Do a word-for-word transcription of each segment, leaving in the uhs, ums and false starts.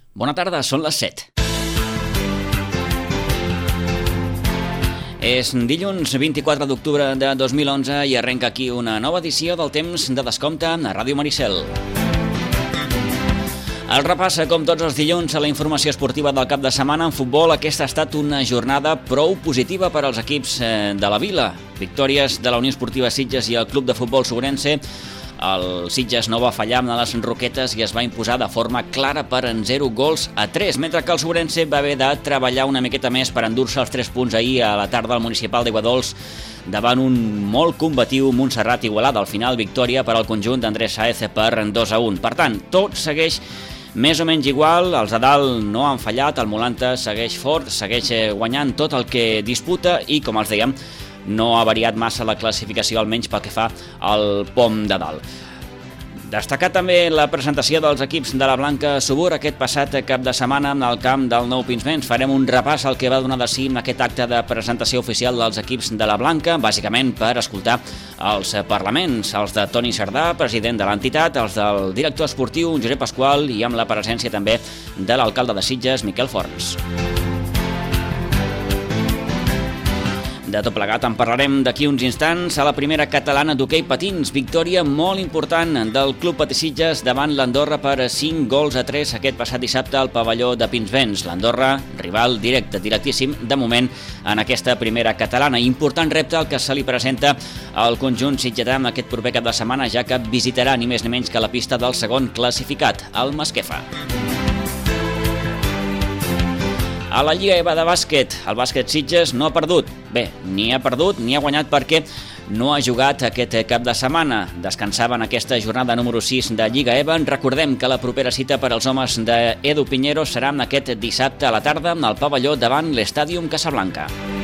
Bona tarda, són les set. És dilluns vint-i-quatre d'octubre de dos mil onze i arrenca aquí una nova edició del Temps de Descompte a Ràdio Maricel. El repassa, com tots els dilluns, a la informació esportiva del cap de setmana en futbol. Aquesta ha estat una jornada prou positiva per als equips de la Vila. Victòries de la Unió Esportiva Sitges i el Club de Futbol Sobrense. El Sitges no va fallar amb les Roquetes i es va imposar de forma clara per en zero gols a tres, mentre que el Sobrense va haver de treballar una miqueta més per endur-se els tres punts ahir a la tarda al municipal d'Aiguadols davant un molt combatiu Montserrat Igualada. Al final, victòria per al conjunt d'Andrés Sáez per dos a un. Per tant, tot segueix més o menys igual, els de dalt no han fallat, el Molanta segueix fort, segueix guanyant tot el que disputa i, com els dèiem, no ha variat massa la classificació, almenys pel que fa al pom de dalt. Destacar també la presentació dels equips de la Blanca Subur aquest passat cap de setmana al camp del Nou Pinsbens. Farem un repàs al que va donar de si aquest acte de presentació oficial dels equips de la Blanca, bàsicament per escoltar els parlaments, els de Toni Cerdà, president de l'entitat, els del director esportiu Josep Pasqual i amb la presència també de l'alcalde de Sitges, Miquel Forns. De tot plegat en parlarem d'aquí uns instants. A la primera catalana d'hoquei patins, victòria molt important del Club Patí Sitges davant l'Andorra per cinc gols a tres aquest passat dissabte al pavelló de Pinsbens. L'Andorra, rival directe, directíssim, de moment en aquesta primera catalana. Important repte el que se li presenta al conjunt sitgetà en aquest proper cap de setmana, ja que visitarà ni més ni menys que la pista del segon classificat, el Masquefa. A la Lliga E V A de bàsquet, el bàsquet Sitges no ha perdut. Bé, ni ha perdut ni ha guanyat perquè no ha jugat aquest cap de setmana. Descansava en aquesta jornada número sis de Lliga E V A. Recordem que la propera cita per als homes d'Edu Piñero serà aquest dissabte a la tarda al pavelló davant l'Estàdium Casablanca.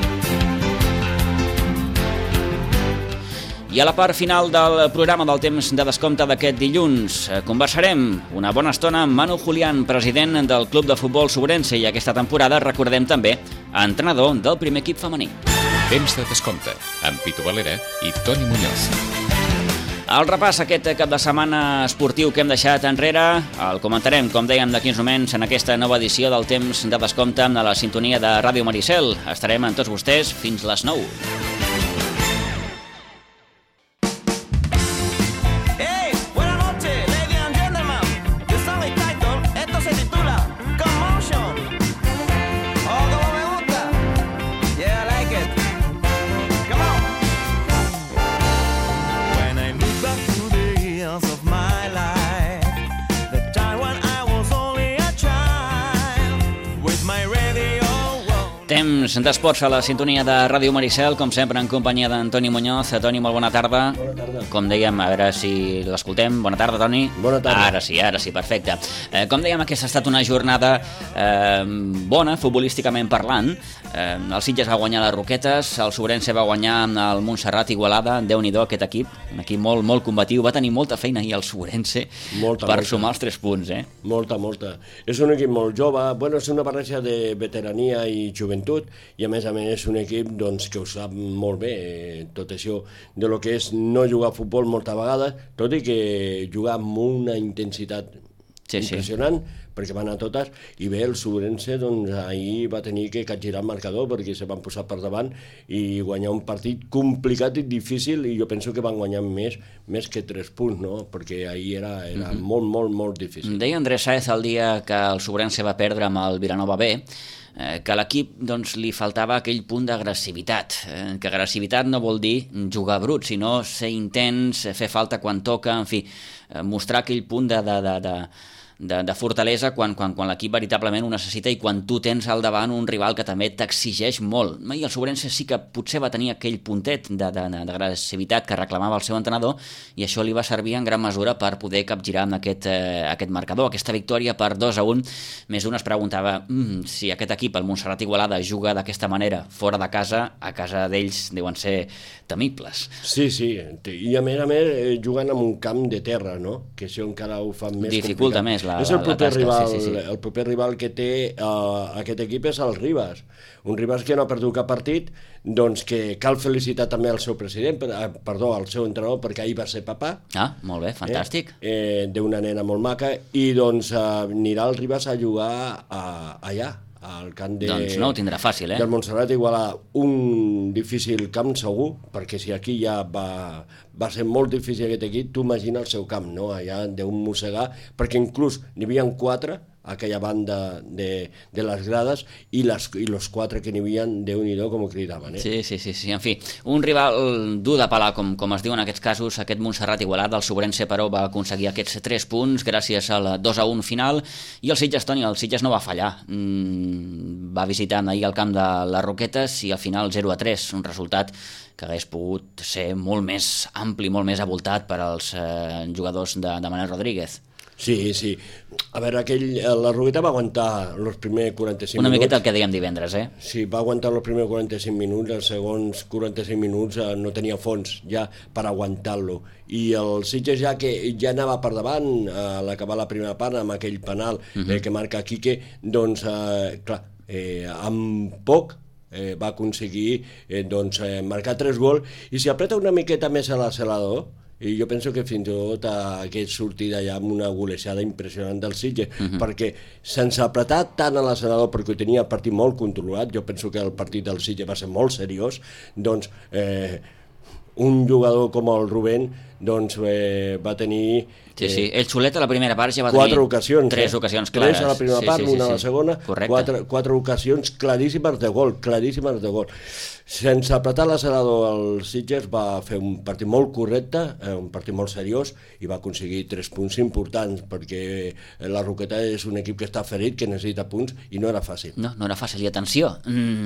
I a la part final del programa del Temps de Descompte d'aquest dilluns conversarem una bona estona amb Manu Julián, president del Club de Futbol Sobrense i aquesta temporada, recordem també, entrenador del primer equip femení. Temps de Descompte, amb Pitu Valera i Toni Muñoz. El repàs aquest cap de setmana esportiu que hem deixat enrere el comentarem, com dèiem, d'aquí uns moments en aquesta nova edició del Temps de Descompte a la sintonia de Ràdio Maricel. Estarem amb tots vostès fins les nou. Temps d'esports a la sintonia de Ràdio Maricel, com sempre en companyia d'Antoni Muñoz. Toni, molt bona tarda. Bona tarda. Com dèiem, a veure si l'escoltem. Bona tarda, Toni. Bona tarda. Ara sí, ara sí, perfecte. Eh, com dèiem, aquesta ha estat una jornada eh, bona, futbolísticament parlant. Eh, el Sitges va guanyar les Roquetes, el Sobrense va guanyar el Montserrat Igualada. Déu-n'hi-do aquest equip, un equip molt, molt combatiu. Va tenir molta feina ahir el Sobrense molta, per molta. sumar els tres punts. Eh? Molta, molta. És un equip molt jove, bueno, és una barreja de veterania i joventut, i a més a més és un equip doncs, que ho sap molt bé, eh, tot això de lo que és no jugar a futbol moltes vegades, tot i que jugar amb una intensitat sí, impressionant, sí. perquè van a totes, i bé, el Sobrense doncs, ahir va tenir que capgirar el marcador perquè se van posar per davant i guanyar un partit complicat i difícil, i jo penso que van guanyar més, més que tres punts, no? Perquè ahir era, era mm-hmm. molt, molt, molt difícil. Deia Andrés Sáez el dia que el Sobrense va perdre amb el Vilanova B, que a l'equip doncs, li faltava aquell punt d'agressivitat, eh, que agressivitat no vol dir jugar brut, sinó ser intens, fer falta quan toca, en fi, mostrar aquell punt de, de, de, de, de, de fortalesa quan, quan, quan l'equip veritablement ho necessita i quan tu tens al davant un rival que també t'exigeix molt. I el Sobrense sí que potser va tenir aquell puntet d'agressivitat que reclamava el seu entrenador i això li va servir en gran mesura per poder capgirar amb aquest, eh, aquest marcador, aquesta victòria per dos a un. Més d'un es preguntava mm, si aquest equip, el Montserrat Igualada, juga d'aquesta manera fora de casa, a casa d'ells deuen ser temibles. Sí, sí, i a més a més jugant en un camp de terra, no? Que això encara ho fa més dificulta complicat. més la, és el la, la proper tasca. rival, Sí, sí, sí. el proper rival que té uh, aquest equip és el Ribas, un Ribas que no ha perdut cap partit, doncs que cal felicitar també al seu president, per, uh, perdó, al seu entrenador, perquè ahir va ser papà. Ah, molt bé, fantàstic. Eh, eh, d'una nena molt maca, i doncs uh, anirà el Ribas a jugar uh, allà, al camp de, doncs no ho tindrà fàcil, eh? del Montserrat Igualada, un difícil camp segur, perquè si aquí ja va, va ser molt difícil aquest equip, tu imagina el seu camp, no? Allà d'un mossegar, perquè inclús n'hi havia quatre a aquella banda de, de les grades, i, les, i los quatre que n'hi havia, Déu-n'hi-do com ho cridaven, eh? Sí, sí, sí, sí, en fi, un rival dur de pelar, com, com es diu en aquests casos, aquest Montserrat Igualada. El Sobrense, però, va aconseguir aquests tres punts gràcies al dos a un final, i el Sitges, Toni, el Sitges no va fallar, mm, va visitar ahir el camp de les Roquetes i al final zero a tres, un resultat que hagués pogut ser molt més ampli, molt més avoltat per als eh, jugadors de, de Manel Rodríguez. Sí, sí. A veure, aquell, la Roqueta va aguantar els primers quaranta-cinc Una minuts. Una miqueta el que dèiem divendres, eh? Sí, va aguantar els primers quaranta-cinc minuts, els segons quaranta-cinc minuts eh, no tenia fons ja per aguantar-lo. I el Sitges ja que ja anava per davant a l'acabar la primera part amb aquell penal uh -huh. eh, que marca Quique, doncs, eh, clar, eh, amb poc eh, va aconseguir eh, doncs, eh, marcar tres gols, i si apreta una miqueta més a l'acelerador, i jo penso que fins i tot hagués sortit allà amb una golejada impressionant del Sitges, uh -huh. perquè sense apretar tant a l'accelerador, perquè ho tenia el partit molt controlat, jo penso que el partit del Sitges va ser molt seriós, doncs eh, un jugador com el Rubén doncs eh, va tenir Sí, sí, el Xulet a la primera part ja va quatre tenir ocasions, tres eh? ocasions clares. Tres a la primera sí, part, sí, sí, una a la sí. segona, quatre, quatre ocasions claríssimes de gol, claríssimes de gol. Sense apretar l'accelerador, el Sitges va fer un partit molt correcte, eh, un partit molt seriós, i va aconseguir tres punts importants, perquè la Roqueta és un equip que està ferit, que necessita punts, i no era fàcil. No, no era fàcil. I atenció,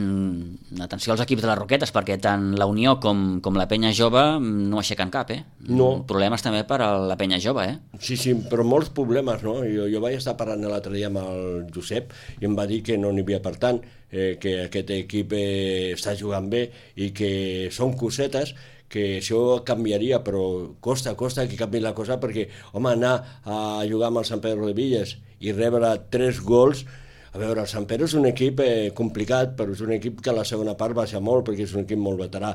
mm, atenció als equips de les Roquetes, perquè tant la Unió com, com la Penya Jove no aixequen cap, eh? No. Problemes també per a la Penya Jove, eh? Sí, sí, però molts problemes, no? Jo, jo vaig estar parlant l'altre dia amb el Josep i em va dir que no n'hi havia per tant, eh, que aquest equip eh, està jugant bé i que són cosetes, que això canviaria, però costa, costa que canvi la cosa, perquè, home, anar a jugar amb el Sant Pedro de Villas i rebre tres gols. A veure, el Sant Pere és un equip eh, complicat, però és un equip que a la segona part baixa molt, perquè és un equip molt veterà.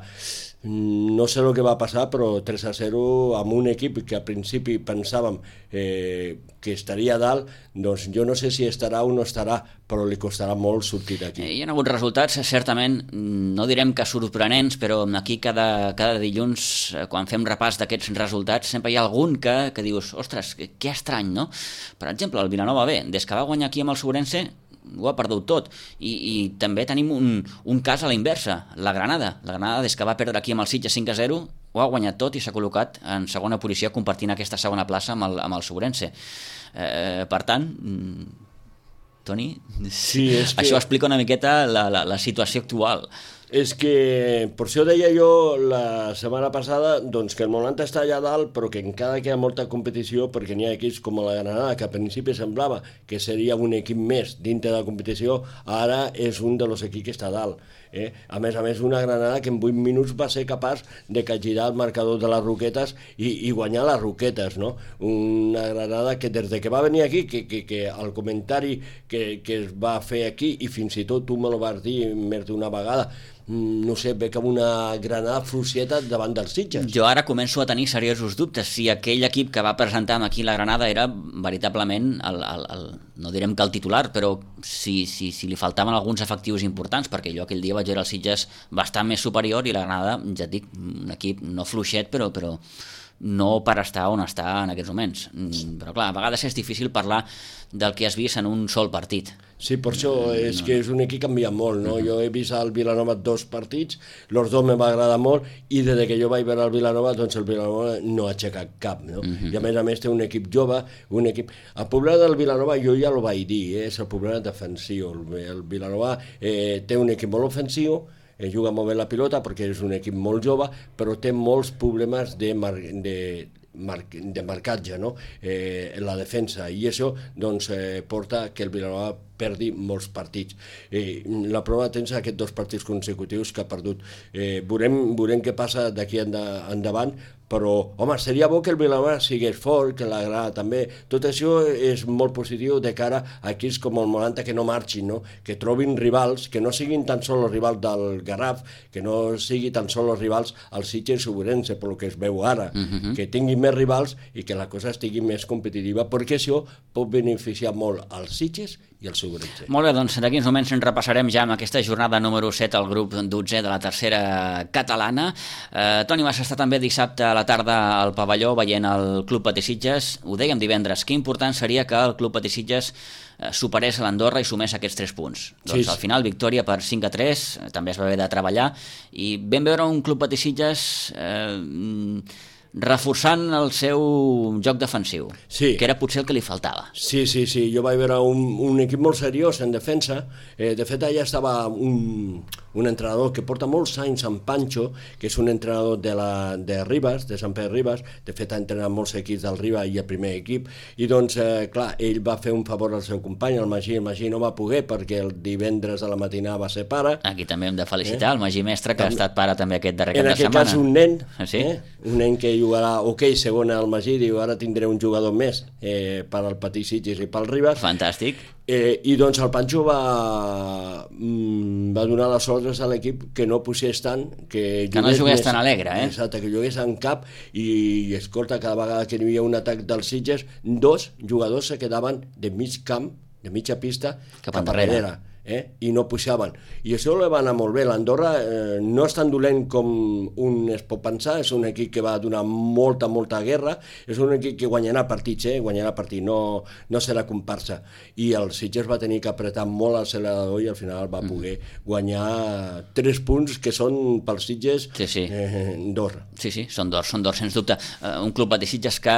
No sé el que va passar, però tres a zero amb un equip que a principi pensàvem eh, que estaria a dalt, doncs jo no sé si estarà o no estarà, però li costarà molt sortir d'aquí. Hi ha hagut resultats, certament, no direm que sorprenents, però aquí cada, cada dilluns, quan fem repàs d'aquests resultats, sempre hi ha algun que, que dius, ostres, que estrany, no? Per exemple, el Vilanova B, des que va guanyar aquí amb el Sobrense, ho ha perdut tot, i, i també tenim un, un cas a la inversa, la Granada. La Granada, des que va perdre aquí amb el Sitges cinc a zero, ho ha guanyat tot i s'ha col·locat en segona posició, compartint aquesta segona plaça amb el, amb el Sobrense. Eh, per tant, Toni, sí, és que... això explica una miqueta la, la, la situació actual. És que, per això deia jo la setmana passada, doncs que el Molanta està allà dalt, però que encara queda molta competició, perquè n'hi ha equips com la Granada, que al principi semblava que seria un equip més dintre de la competició, ara és un dels equips que està dalt. Eh? A més a més, una Granada que en vuit minuts va ser capaç de capgirar el marcador de les Roquetes i, i guanyar les Roquetes, no? Una Granada que des de que va venir aquí, que, que, que el comentari que, que es va fer aquí, i fins i tot tu me lo vas dir més d'una vegada, no sé, ve com una Granada fluixeta davant dels Sitges. Jo ara començo a tenir seriosos dubtes si aquell equip que va presentar aquí la Granada era veritablement el, el, el, no direm que el titular, però si, si, si li faltaven alguns efectius importants, perquè jo aquell dia vaig veure el Sitges bastant més superior, i la Granada, ja et dic, un equip no fluixet, però, però no per estar on està en aquests moments. Però clar, a vegades és difícil parlar del que has vist en un sol partit. Sí, per això és que és un equip que canvia molt, no? Jo he vist al Vilanova dos partits, els dos me va agradar molt, i des que jo vaig veure el Vilanova, doncs el Vilanova no ha aixecat cap, no? Uh-huh. I a més a més té un equip jove, un equip... El problema del Vilanova, jo ja el vaig dir, eh? És el problema defensiu. El Vilanova eh, té un equip molt ofensiu, eh, juga molt bé la pilota perquè és un equip molt jove, però té molts problemes de... Mar de Mar de marcatge, no? eh, en la defensa, i això doncs, eh, porta que el Vilanova perdi molts partits. Eh, la prova tens aquests dos partits consecutius que ha perdut. Eh, veurem, veurem què passa d'aquí endavant, però, home, seria bo que el Vilanova sigués fort, que l'agrada també. Tot això és molt positiu de cara a equips com el Molanta que no marxin, no? Que trobin rivals, que no siguin tan sols els rivals del Garraf, que no sigui tan sols els rivals al Sitges i Ourense, pel que es veu ara, uh -huh. que tinguin més rivals i que la cosa estigui més competitiva, perquè això pot beneficiar molt als Sitges i el Ourense. Molt bé, doncs d'aquí uns moments ens repassarem ja amb aquesta jornada número set al grup dotzè de la tercera catalana. Eh, Toni, vas estar també dissabte a la tarda al pavelló veient el Club Patí Sitges. Ho dèiem divendres, que important seria que el Club Patí Sitges eh, superés l'Andorra i sumés aquests tres punts. Doncs sí. Al final, victòria per cinc a tres, també es va haver de treballar, i vam veure un Club Patí Sitges eh, reforçant el seu joc defensiu, sí. que era potser el que li faltava. Sí, sí, sí, jo vaig veure un, un equip molt seriós en defensa. Eh, de fet, allà estava un, un entrenador que porta molts anys en Pancho, que és un entrenador de, la, de Ribas, de Sant Pere Ribas. De fet, ha entrenat molts equips del Ribas i el primer equip, i doncs, eh, clar, ell va fer un favor al seu company, el Magí. El Magí no va poder perquè el divendres a la matinada va ser pare. Aquí també hem de felicitar eh? el Magí Mestre, que també ha estat pare també aquest darrer cap de setmana. En aquest cas, un nen, sí? eh? un nen que jugarà hoquei segona al Magí, diu, ara tindré un jugador més eh, per al Patí Sitges i pel Ribas. Fantàstic. Eh, I doncs el Pancho va, mm, va donar les ordres a l'equip que no posés tant, que, que no jugués tan alegre, eh? Exacte, que jugués en cap, i, i escolta, cada vegada que hi havia un atac dels Sitges, dos jugadors se quedaven de mig camp, de mitja pista, cap, cap enrere. Eh? I no pujaven, i això li va anar molt bé. L'Andorra eh, no és tan dolent com un es pot pensar, és un equip que va donar molta, molta guerra, és un equip que guanyarà partits, eh? guanyarà partits, no, no serà comparsa, i el Sitges va tenir que apretar molt l'accelerador i al final va poder guanyar tres punts que són pels Sitges sí, sí. Eh, d'or. Sí, sí, són d'or, són d'or, sens dubte. Uh, un club de Sitges que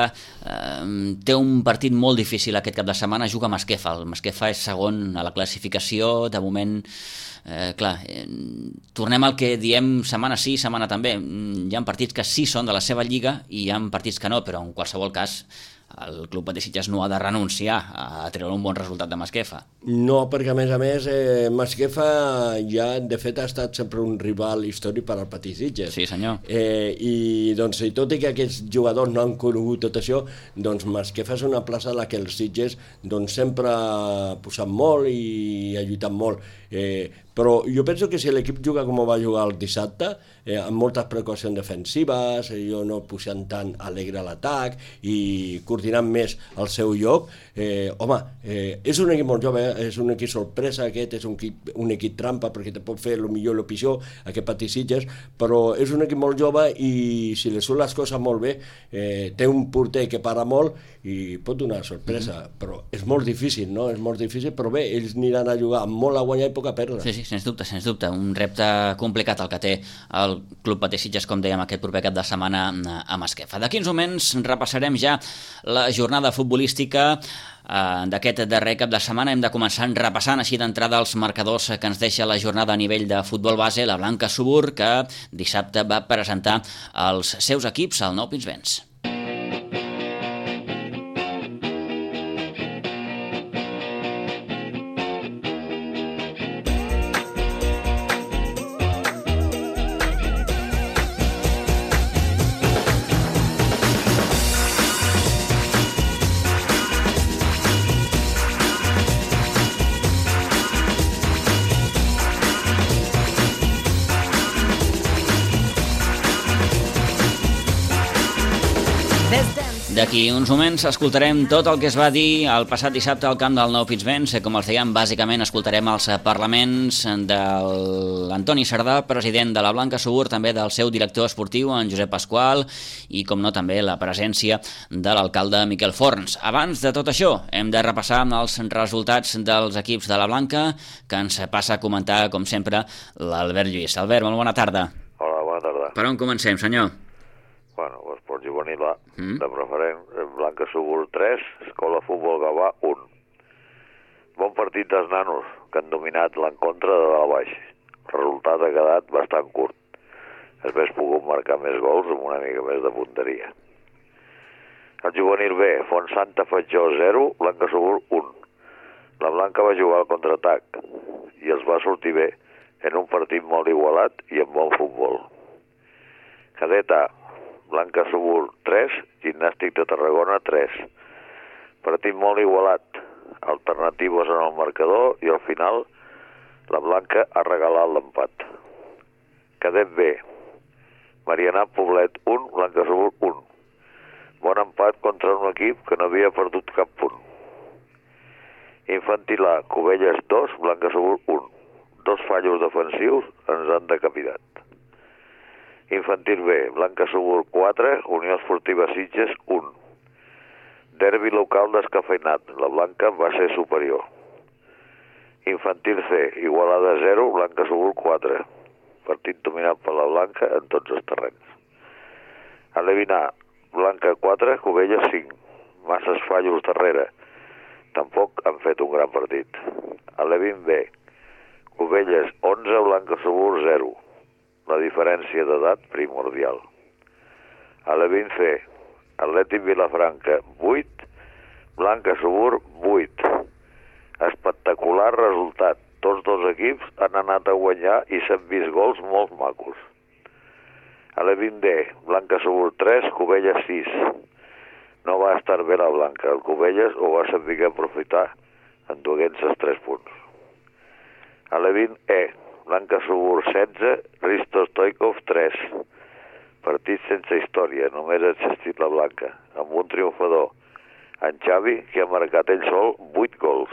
uh, té un partit molt difícil aquest cap de setmana, juga a Masquefa. El Masquefa és segon a la classificació, de moment, eh, clar, eh, tornem al que diem setmana sí, setmana també. Hi ha partits que sí són de la seva lliga i hi ha partits que no, però en qualsevol cas el Club Patí Sitges no ha de renunciar a treure un bon resultat de Masquefa. No, perquè a més a més eh, Masquefa ja de fet ha estat sempre un rival històric per al Patí Sitges. Sí, senyor. Eh, i doncs, i tot i que aquests jugadors no han conegut tot això, doncs Masquefa és una plaça en la que els Sitges doncs, sempre ha posat molt i ha lluitat molt. Eh, però jo penso que si l'equip juga com va jugar el dissabte, eh, amb moltes precaucions defensives, eh, jo no posant tant alegre l'atac i coordinant més el seu joc, eh, home, eh, és un equip molt jove, eh? És un equip sorpresa aquest, és un equip, un equip trampa perquè te pot fer el millor i el pitjor aquest Patí Sitges, però és un equip molt jove i si li surt les coses molt bé, eh, té un porter que para molt i pot donar sorpresa, mm-hmm. però és molt difícil, no? És molt difícil, però bé, ells aniran a jugar amb molt a guanyar i poc a perdre. Sí, sí, sens dubte, sens dubte. Un repte complicat el que té el Club Patí Sitges, com dèiem, aquest proper cap de setmana a Masquefa. D'aquí uns moments repassarem ja la jornada futbolística d'aquest darrer cap de setmana. Hem de començar repassant així d'entrada els marcadors que ens deixa la jornada a nivell de futbol base. La Blanca Subur, que dissabte va presentar els seus equips al Nou Pinsbens. D'aquí uns moments escoltarem tot el que es va dir el passat dissabte al camp del Nou Pinsbens. Com els dèiem, bàsicament escoltarem els parlaments de l'Antoni Sardà, president de la Blanca Subur, també del seu director esportiu, en Josep Pasqual, i, com no, també la presència de l'alcalde Miquel Forns. Abans de tot això, hem de repassar els resultats dels equips de la Blanca, que ens passa a comentar, com sempre, l'Albert Lluís. Albert, molt bona tarda. Hola, bona tarda. Per on comencem, senyor? Bueno, l'esport juvenil A, mm. de preferent, Blanca Subur tres, Escola Futbol Gavà un. Bon partit dels nanos, que han dominat l'encontre de dalt a baix. El resultat ha quedat bastant curt. Hauria pogut marcar més gols amb una mica més de punteria. El juvenil B, Fontsanta Fatjó zero, Blanca Subur un. La Blanca va jugar al contraatac i els va sortir bé en un partit molt igualat i amb bon futbol. Cadet A, Blanca Subur tres, Gimnàstic de Tarragona tres. Partit molt igualat, alternatives en el marcador i al final la Blanca ha regalat l'empat. Cadet B, Marianà Poblet un, Blanca Subur un. Bon empat contra un equip que no havia perdut cap punt. Infantil A, Cubelles dos, Blanca Subur un. Dos fallos defensius ens han decapitat. Infantil B, Blanca Subur quatre, Unió Esportiva Sitges un. Derbi local descafeinat, la Blanca va ser superior. Infantil C, Igualada zero, Blanca Subur quatre. Partit dominat per la Blanca en tots els terrenys. Alevin A, Blanca quatre, Cubelles cinc. Masses fallos darrere. Tampoc han fet un gran partit. Alevin B, Cubelles onze, Blanca Subur zero. La diferència d'edat primordial. Alevin C, Atlètic Vilafranca vuit, Blanca Subur vuit. Espectacular resultat. Tots dos equips han anat a guanyar i s'han vist gols molt macos. Alevin D, Blanca Subur tres, Cubelles sis. No va estar bé la Blanca. El Cubelles ho va saber aprofitar enduent-se els tres punts. Alevin E, Blanca Subur setze, Risto Stoikov tres. Partit sense història, només ha existit la Blanca, amb un triomfador, en Xavi, que ha marcat ell sol vuit gols.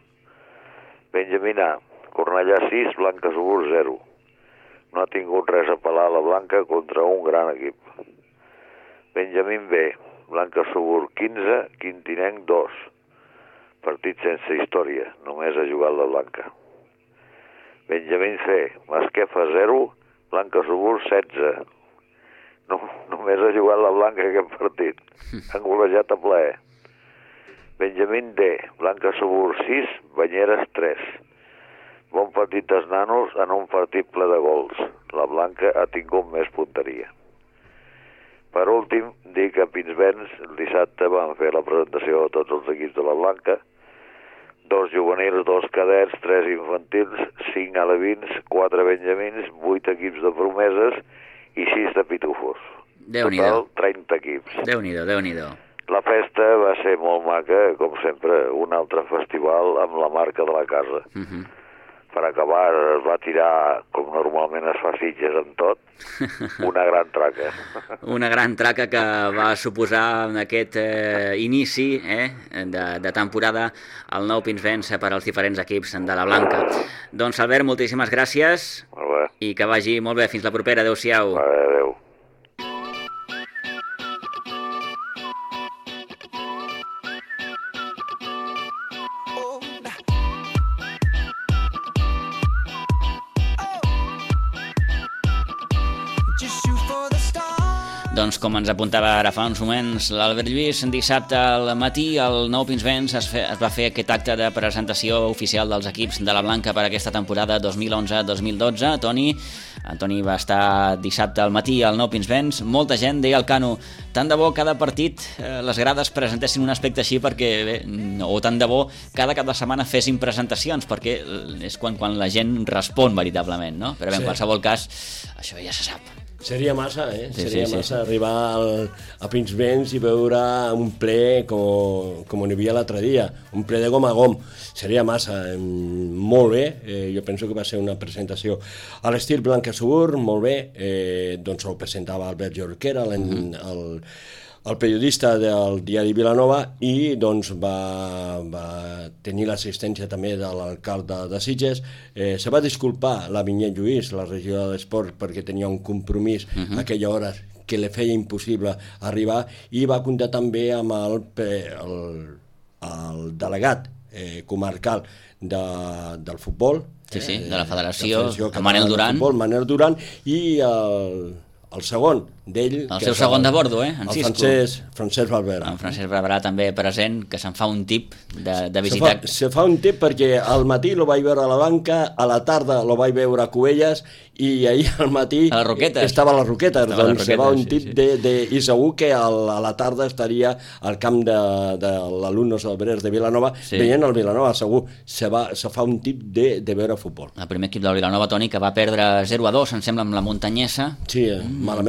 Benjamín A, Cornellà sis, Blanca Subur zero. No ha tingut res a pelar la Blanca contra un gran equip. Benjamín B, Blanca Subur quinze, Quintinenc dos. Partit sense història, només ha jugat la Blanca. Benjamín C, Masquefa zero, Blanca Subur setze. No, només ha jugat la Blanca aquest partit. Han golejat a plaer. Benjamín D, Blanca Subur sis, Banyeres tres. Bon partit dels nanos en un partit ple de gols. La Blanca ha tingut més punteria. Per últim, dir que a Pinsbens el dissabte van fer la presentació de tots els equips de la Blanca. Dos juvenils, dos cadets, tres infantils, cinc alevins, quatre benjamins, vuit equips de promeses i sis de pitufos. Déu-n'hi-do. Total, trenta equips. Déu-n'hi-do, Déu-n'hi-do. La festa va ser molt maca, com sempre, un altre festival amb la marca de la casa. Uh -huh. Per acabar, es va tirar, com normalment es fa Sitges en tot, una gran traca. Una gran traca que va suposar aquest eh, inici eh, de, de temporada al nou Pinsbens per als diferents equips de la Blanca. Doncs, Albert, moltíssimes gràcies. Molt bé. I que vagi molt bé. Fins la propera. Adéu-siau. Vale, adéu. Doncs com ens apuntava ara fa uns moments l'Albert Lluís, dissabte al matí al nou Pinsbens es, fe, es va fer aquest acte de presentació oficial dels equips de la Blanca per aquesta temporada dos mil onze dos mil dotze. Toni, Toni va estar dissabte al matí al nou Pinsbens. Molta gent, deia el Cano, tant de bo cada partit eh, les grades presentessin un aspecte així perquè, bé, o tant de bo cada cap de setmana fessin presentacions perquè és quan, quan la gent respon veritablement, no? Però bé, en sí. Qualsevol cas, això ja se sap. Seria massa, eh? Sí, Seria sí, massa sí. arribar al, a Pinsbens i veure un ple com, com n'hi havia l'altre dia, un ple de gom a gom. Seria massa, eh, molt bé, eh, jo penso que va ser una presentació a l'estil Blanca Subur, molt bé, eh, doncs ho presentava Albert Jorquera, mm-hmm. el, el periodista del diari Vilanova, i doncs va, va tenir l'assistència també de l'alcalde de Sitges. Eh, se va disculpar la Vinyet Lluís, la regidora d'Esport, perquè tenia un compromís uh-huh. a aquella hora que li feia impossible arribar, i va comptar també amb el, el, el delegat eh, comarcal de, del futbol, sí, sí, de la federació, de el Manel Duran, futbol, Manel Duran, i el, el segon d'ell... El seu segon de bordo, eh? En el Cisco. Francesc, Francesc Barberà. En Francesc Barberà també present, que se'n fa un tip de, de visitar. Se fa, se fa un tip perquè al matí lo vaig veure a la Banca, a la tarda lo vaig veure a Cubelles, i ahir al matí a les Roquetes. estava a les Roquetes, estava doncs les Roquetes, se fa un sí, tip sí. De, de, i segur que al, a la tarda estaria al camp de, de l'Alumnos Alberers de Vilanova, sí. veient el Vilanova, segur, se, va, se fa un tip de, de veure futbol. El primer equip del Vilanova, Toni, que va perdre zero a dos, em sembla, amb la Muntanyesa. Sí, mm. malament, malament.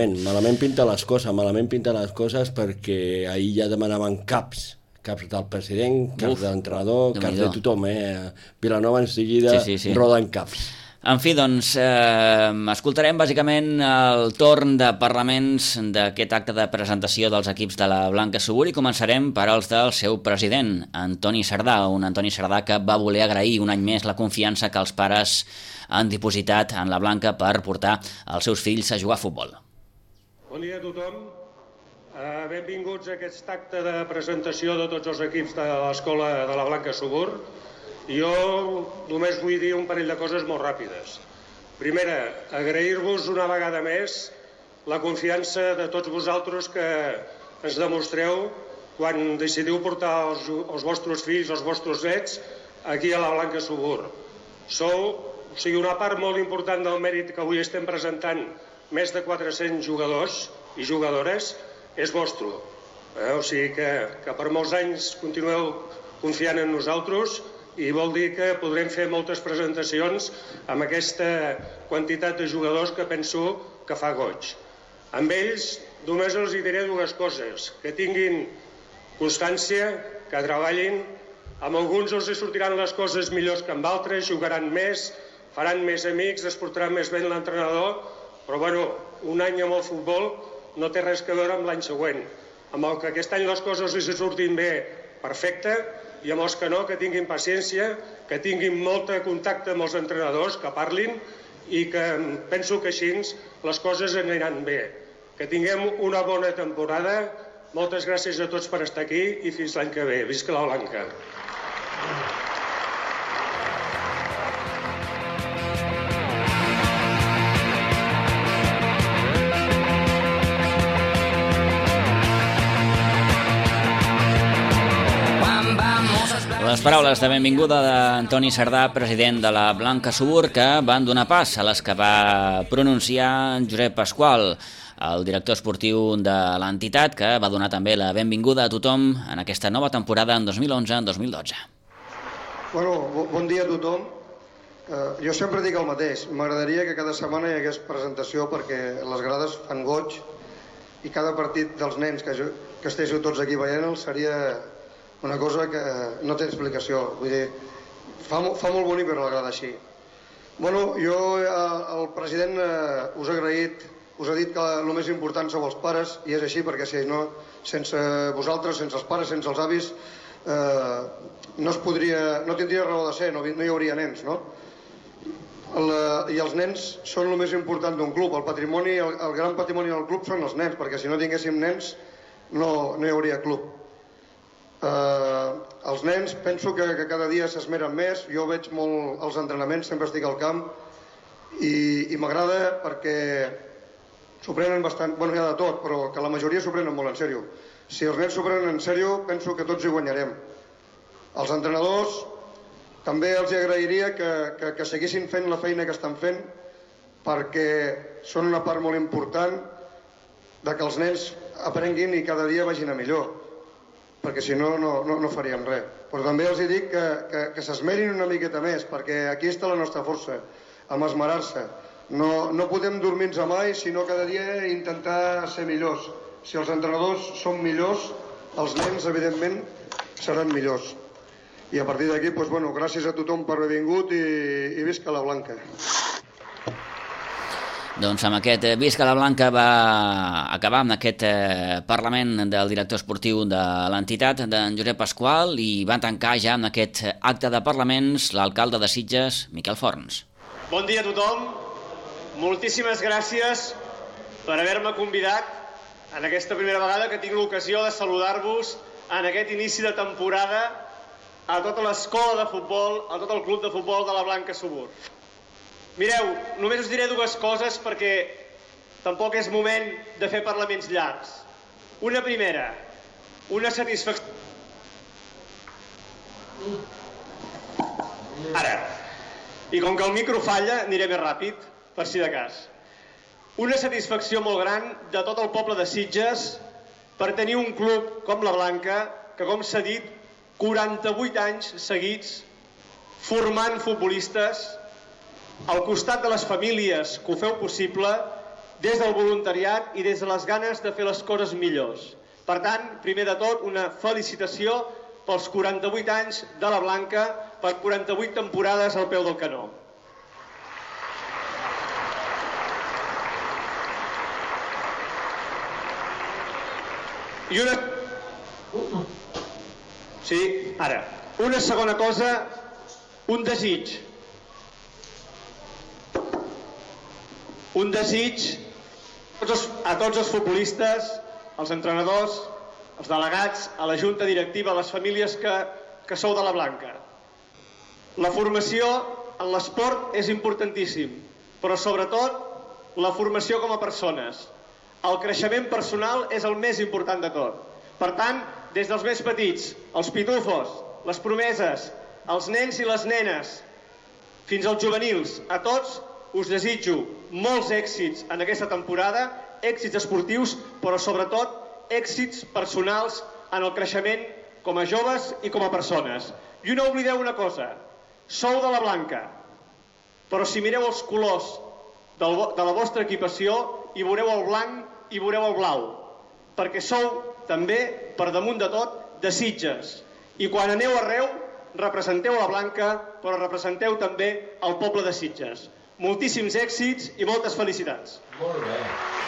malament pinta les coses, malament pinta les coses perquè ahir ja demanaven caps, caps del president, caps de l'entrenador, caps de tothom, eh? Vilanova en seguida sí, sí, sí. roden caps. En fi, doncs, eh, escoltarem bàsicament el torn de parlaments d'aquest acte de presentació dels equips de la Blanca Subur i començarem per als del seu president, Antoni Sardà, un Antoni Sardà que va voler agrair un any més la confiança que els pares han dipositat en la Blanca per portar els seus fills a jugar a futbol. Bon dia a tothom. Uh, benvinguts a aquest acte de presentació de tots els equips de l'escola de la Blanca Subur. Jo només vull dir un parell de coses molt ràpides. Primera, agrair-vos una vegada més la confiança de tots vosaltres que ens demostreu quan decidiu portar els, els vostres fills, els vostres nets, aquí a la Blanca Subur. Sou, o sigui, una part molt important del mèrit que avui estem presentant, més de quatre-cents jugadors i jugadores, és vostre. Eh? O sigui que, que per molts anys continueu confiant en nosaltres i vol dir que podrem fer moltes presentacions amb aquesta quantitat de jugadors que penso que fa goig. Amb ells només els diré dues coses, que tinguin constància, que treballin, amb alguns els sortiran les coses millors que amb altres, jugaran més, faran més amics, es portaran més bé l'entrenador, però bueno, un any amb el futbol no té res a veure amb l'any següent. Amb el que aquest any les coses els surtin bé, perfecte, i amb els que no, que tinguin paciència, que tinguin molt contacte amb els entrenadors, que parlin i que penso que així les coses aniran bé. Que tinguem una bona temporada. Moltes gràcies a tots per estar aquí i fins l'any que ve. Visca la Blanca! Les paraules de benvinguda d'Antoni Sardà, president de la Blanca Subur, que van donar pas a les que va pronunciar Josep Pasqual, el director esportiu de l'entitat, que va donar també la benvinguda a tothom en aquesta nova temporada en dos mil onze dos mil dotze. Bueno, bon dia a tothom. Uh, jo sempre dic el mateix. M'agradaria que cada setmana hi hagués presentació perquè les grades fan goig i cada partit dels nens que, que estéssiu tots aquí veient-los seria una cosa que no té explicació. Vull dir, fa, fa molt bonic veure la grada així. Bueno, jo, el president, us ha agraït, us ha dit que el més important sou els pares, i és així perquè si no, sense vosaltres, sense els pares, sense els avis, eh, no es podria, no tindria raó de ser, no, no hi hauria nens, no? La, I els nens són el més important d'un club. El patrimoni, el, el gran patrimoni del club són els nens, perquè si no tinguéssim nens no, no hi hauria club. Uh, els nens penso que, que cada dia s'esmeren més. Jo veig molt els entrenaments, sempre estic al camp i, i m'agrada perquè s'ho prenen bastant, bueno, hi ha de tot, però que la majoria s'ho prenen molt en sèrio. Si els nens s'ho prenen en sèrio, penso que tots hi guanyarem. Els entrenadors també els agrairia que, que, que seguissin fent la feina que estan fent, perquè són una part molt important de que els nens aprenguin i cada dia vagin a millor, perquè si no, no, no, no faríem res. Però també els dic que, que, que s'esmerin una miqueta més, perquè aquí està la nostra força, amb esmerar-se. No, no podem dormir-nos mai, sinó cada dia intentar ser millors. Si els entrenadors són millors, els nens, evidentment, seran millors. I a partir d'aquí, doncs, bueno, gràcies a tothom per haver vingut i, i visca la Blanca. Doncs amb aquest Visca la Blanca va acabar amb aquest eh, Parlament del director esportiu de l'entitat, d'en Josep Pasqual, i va tancar ja amb aquest acte de parlaments l'alcalde de Sitges, Miquel Forns. Bon dia a tothom. Moltíssimes gràcies per haver-me convidat en aquesta primera vegada que tinc l'ocasió de saludar-vos en aquest inici de temporada a tota l'escola de futbol, a tot el club de futbol de la Blanca Subur. Mireu, només us diré dues coses perquè tampoc és moment de fer parlaments llargs. Una primera, una satisfacció... Ara. I com que el micro falla, aniré més ràpid, per si de cas. Una satisfacció molt gran de tot el poble de Sitges per tenir un club com la Blanca, que com s'ha dit, quaranta-vuit anys seguits formant futbolistes al costat de les famílies que ho feu possible des del voluntariat i des de les ganes de fer les coses millors. Per tant, primer de tot, una felicitació pels quaranta-vuit anys de la Blanca, per quaranta-vuit temporades al peu del canó. I una... Sí, ara. Una segona cosa, un desig. Un desig a tots els futbolistes, als entrenadors, als delegats, a la junta directiva, a les famílies que, que sou de la Blanca. La formació en l'esport és importantíssim, però sobretot la formació com a persones. El creixement personal és el més important de tot. Per tant, des dels més petits, els pitufos, les promeses, els nens i les nenes, fins als juvenils, a tots us desitjo molts èxits en aquesta temporada, èxits esportius, però sobretot èxits personals en el creixement com a joves i com a persones. I no oblideu una cosa, sou de la Blanca, però si mireu els colors de la vostra equipació hi veureu el blanc i veureu el blau, perquè sou també, per damunt de tot, de Sitges. I quan aneu arreu, representeu la Blanca, però representeu també el poble de Sitges. Moltíssims èxits i moltes felicitats. Molt bé.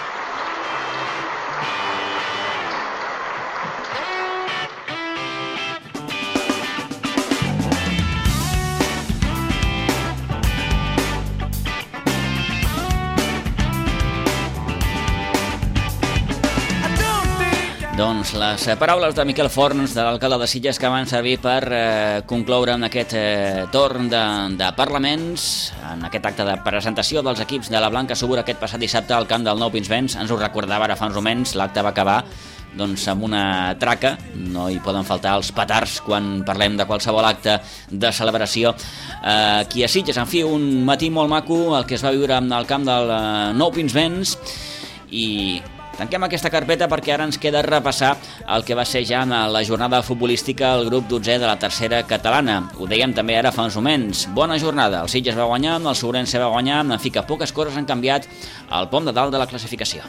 Doncs les paraules de Miquel Forns, de l'alcalde de Sitges, que van servir per eh, concloure en aquest eh, torn de, de parlaments, en aquest acte de presentació dels equips de la Blanca Subur aquest passat dissabte al camp del Nou Pinsbens. Ens ho recordava ara fa uns moments, l'acte va acabar doncs, amb una traca, no hi poden faltar els petards quan parlem de qualsevol acte de celebració. Eh, aquí a Sitges, en fi, un matí molt maco, el que es va viure al camp del eh, Nou Pinsbens, i tanquem aquesta carpeta perquè ara ens queda repassar el que va ser ja en la jornada futbolística el grup dotzè de la tercera catalana. Ho dèiem també ara fa uns moments. Bona jornada. El Sitges va guanyar, el Segurense va guanyar, en fi que poques coses han canviat al pom de dalt de la classificació.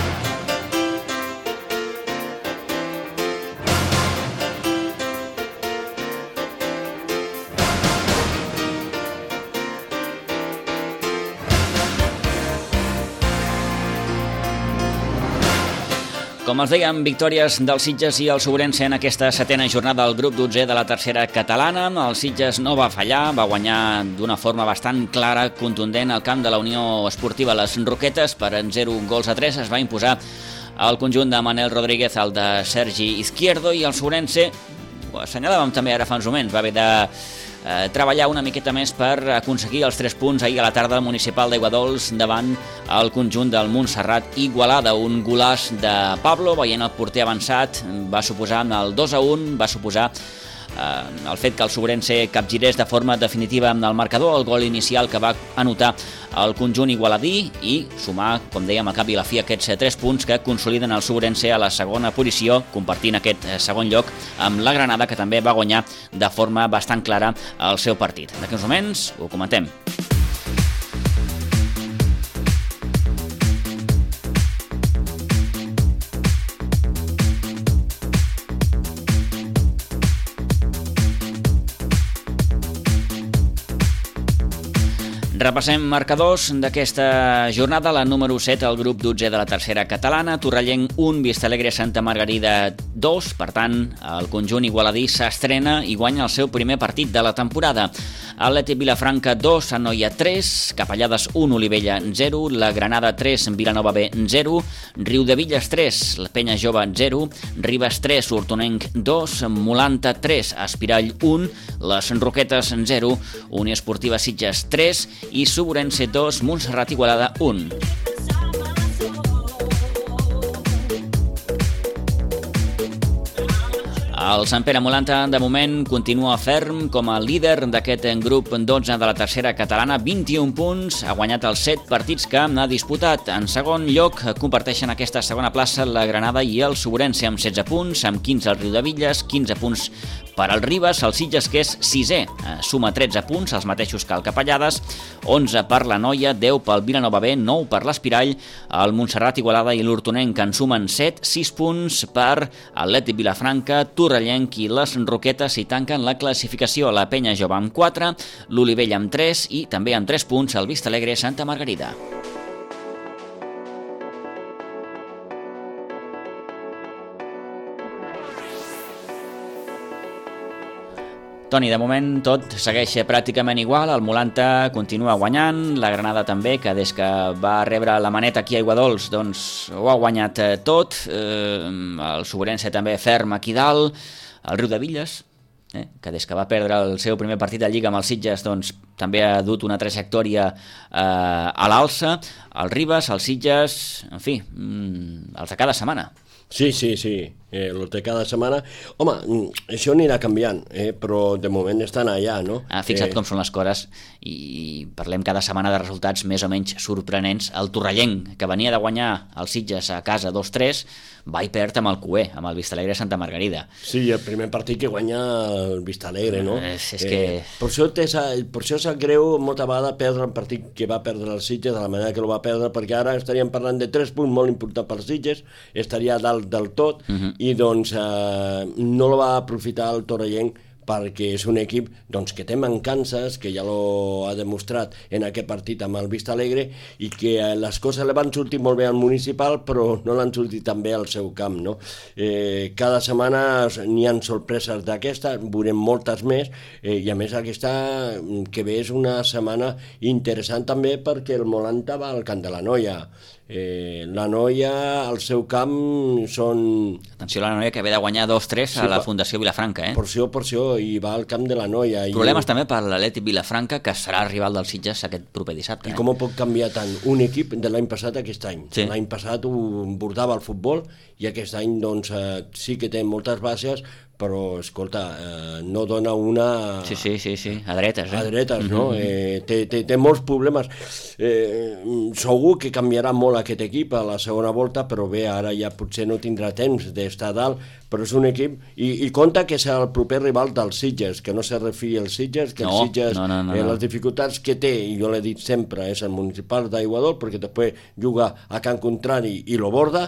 Com els dèiem, victòries del Sitges i el Segurense en aquesta setena jornada del grup dotzè de la tercera catalana. El Sitges no va fallar, va guanyar d'una forma bastant clara, contundent, al camp de la Unió Esportiva Les Roquetes per zero gols a tres. Es va imposar el conjunt de Manel Rodríguez, el de Sergi Izquierdo, i el Segurense, ho assenyalàvem també ara fa uns moments, va haver de Eh, treballar una miqueta més per aconseguir els tres punts ahir a la tarda al municipal d'Aiguadols davant el conjunt del Montserrat Igualada. Un golaç de Pablo, veient el porter avançat, va suposar el dos a un, va suposar eh, el fet que el Segurense capgirés de forma definitiva amb el marcador, el gol inicial que va anotar el conjunt igualadí, i sumar, com dèiem, al cap i a la fi aquests tres punts que consoliden el Segurense a la segona posició, compartint aquest segon lloc amb la Granada, que també va guanyar de forma bastant clara el seu partit. D'aquí uns moments ho comentem. Repassem marcadors d'aquesta jornada. La número set, el grup dotzè de la tercera catalana. Torrellenc un, Vistalegre Santa Margarida dos. Per tant, el conjunt igualadí s'estrena i guanya el seu primer partit de la temporada. Atlètic Vilafranca dos, Anoia tres. Capellades un, Olivella zero. La Granada tres, Vilanova B zero. Riudevilles tres, la Penya Jove zero. Ribes tres, Hortonenc dos. Molanta tres, Espirall un. Les Roquetes zero. Unió Esportiva Sitges tres. I Segurense dos, Montserrat Igualada un. El Sant Pere Molanta, de moment, continua ferm com a líder d'aquest grup dotze de la tercera catalana, vint-i-un punts, ha guanyat els set partits que n'ha disputat. En segon lloc, comparteixen aquesta segona plaça la Granada i el Segurense amb setze punts, amb quinze el Riudevilles, quinze punts Per al Ribes, el Sitges, que és sisè, suma tretze punts, els mateixos que el Capellades, onze per la Noia, deu pel Vilanova B, nou per l'Espirall, el Montserrat, Igualada i l'Hortonenc en sumen set, sis punts per Atlètic Vilafranca, Torrellenc i les Roquetes i tanquen la classificació. La Penya Jove amb quatre, l'Olivella amb tres i també amb tres punts el Vistalegre Santa Margarida. Toni, de moment tot segueix pràcticament igual, el Molanta continua guanyant, la Granada també, que des que va rebre la maneta aquí a Aiguadols, doncs ho ha guanyat tot, eh, el Sobrense també ferm aquí dalt, el Riudevilles, eh, que des que va perdre el seu primer partit de Lliga amb els Sitges, doncs també ha dut una trajectòria eh, a l'alça, el Ribes, els Sitges, en fi, mm, els de cada setmana. Sí, sí, sí, eh, els de cada setmana. Home, això anirà canviant, eh, però de moment estan allà, no? Ha fixat eh... com són les coses i parlem cada setmana de resultats més o menys sorprenents. El Torrellenc, que venia de guanyar els Sitges a casa dos tres, va i perd amb el Cué, amb el Vistalegre Santa Margarida. Sí, el primer partit que guanya el Vistalegre, no? És, és que... Eh, per això, té, per això sap greu molta vegada perdre el partit que va perdre el Sitges de la manera que el va perdre, perquè ara estaríem parlant de tres punts molt importants per Sitges, estaria dalt del tot, uh-huh. i doncs eh, no el va aprofitar el Torrellenc perquè és un equip doncs, que té mancances, que ja l'ho ha demostrat en aquest partit amb el Vistalegre, i que les coses li van sortir molt bé al municipal, però no l'han sortit tan bé al seu camp, no? Eh, cada setmana n'hi ha sorpreses d'aquesta, veurem moltes més, eh, i a més aquesta que ve és una setmana interessant també perquè el Molanta va al Camp de la Noia. Eh, la Noia, al seu camp, són... Atenció a la Noia, que ve de guanyar dos tres a sí, la Fundació Vilafranca, eh? Porció, porció, i va al camp de la Noia. Problemes i... també per l'Atlètic Vilafranca, que serà rival dels Sitges aquest proper dissabte. I eh? com pot canviar tant un equip de l'any passat a aquest any? Sí. L'any passat ho bordava el futbol i aquest any doncs, eh, sí que té moltes bases, però, escolta, eh, no dona una... Sí, sí, sí, sí. A dretes, eh? A dretes, no? Mm-hmm. eh, té, té, té molts problemes. Eh, segur que canviarà molt aquest equip a la segona volta, però bé, ara ja potser no tindrà temps d'estar dalt, però és un equip, i, i compta que serà el proper rival dels Sitges, que no se refiï als Sitges, que no, els Sitges, no, no, no, eh, no. les dificultats que té, i jo l'he dit sempre, és el municipal d'Aiguadol, perquè després juga a Can Contrari i lo borda,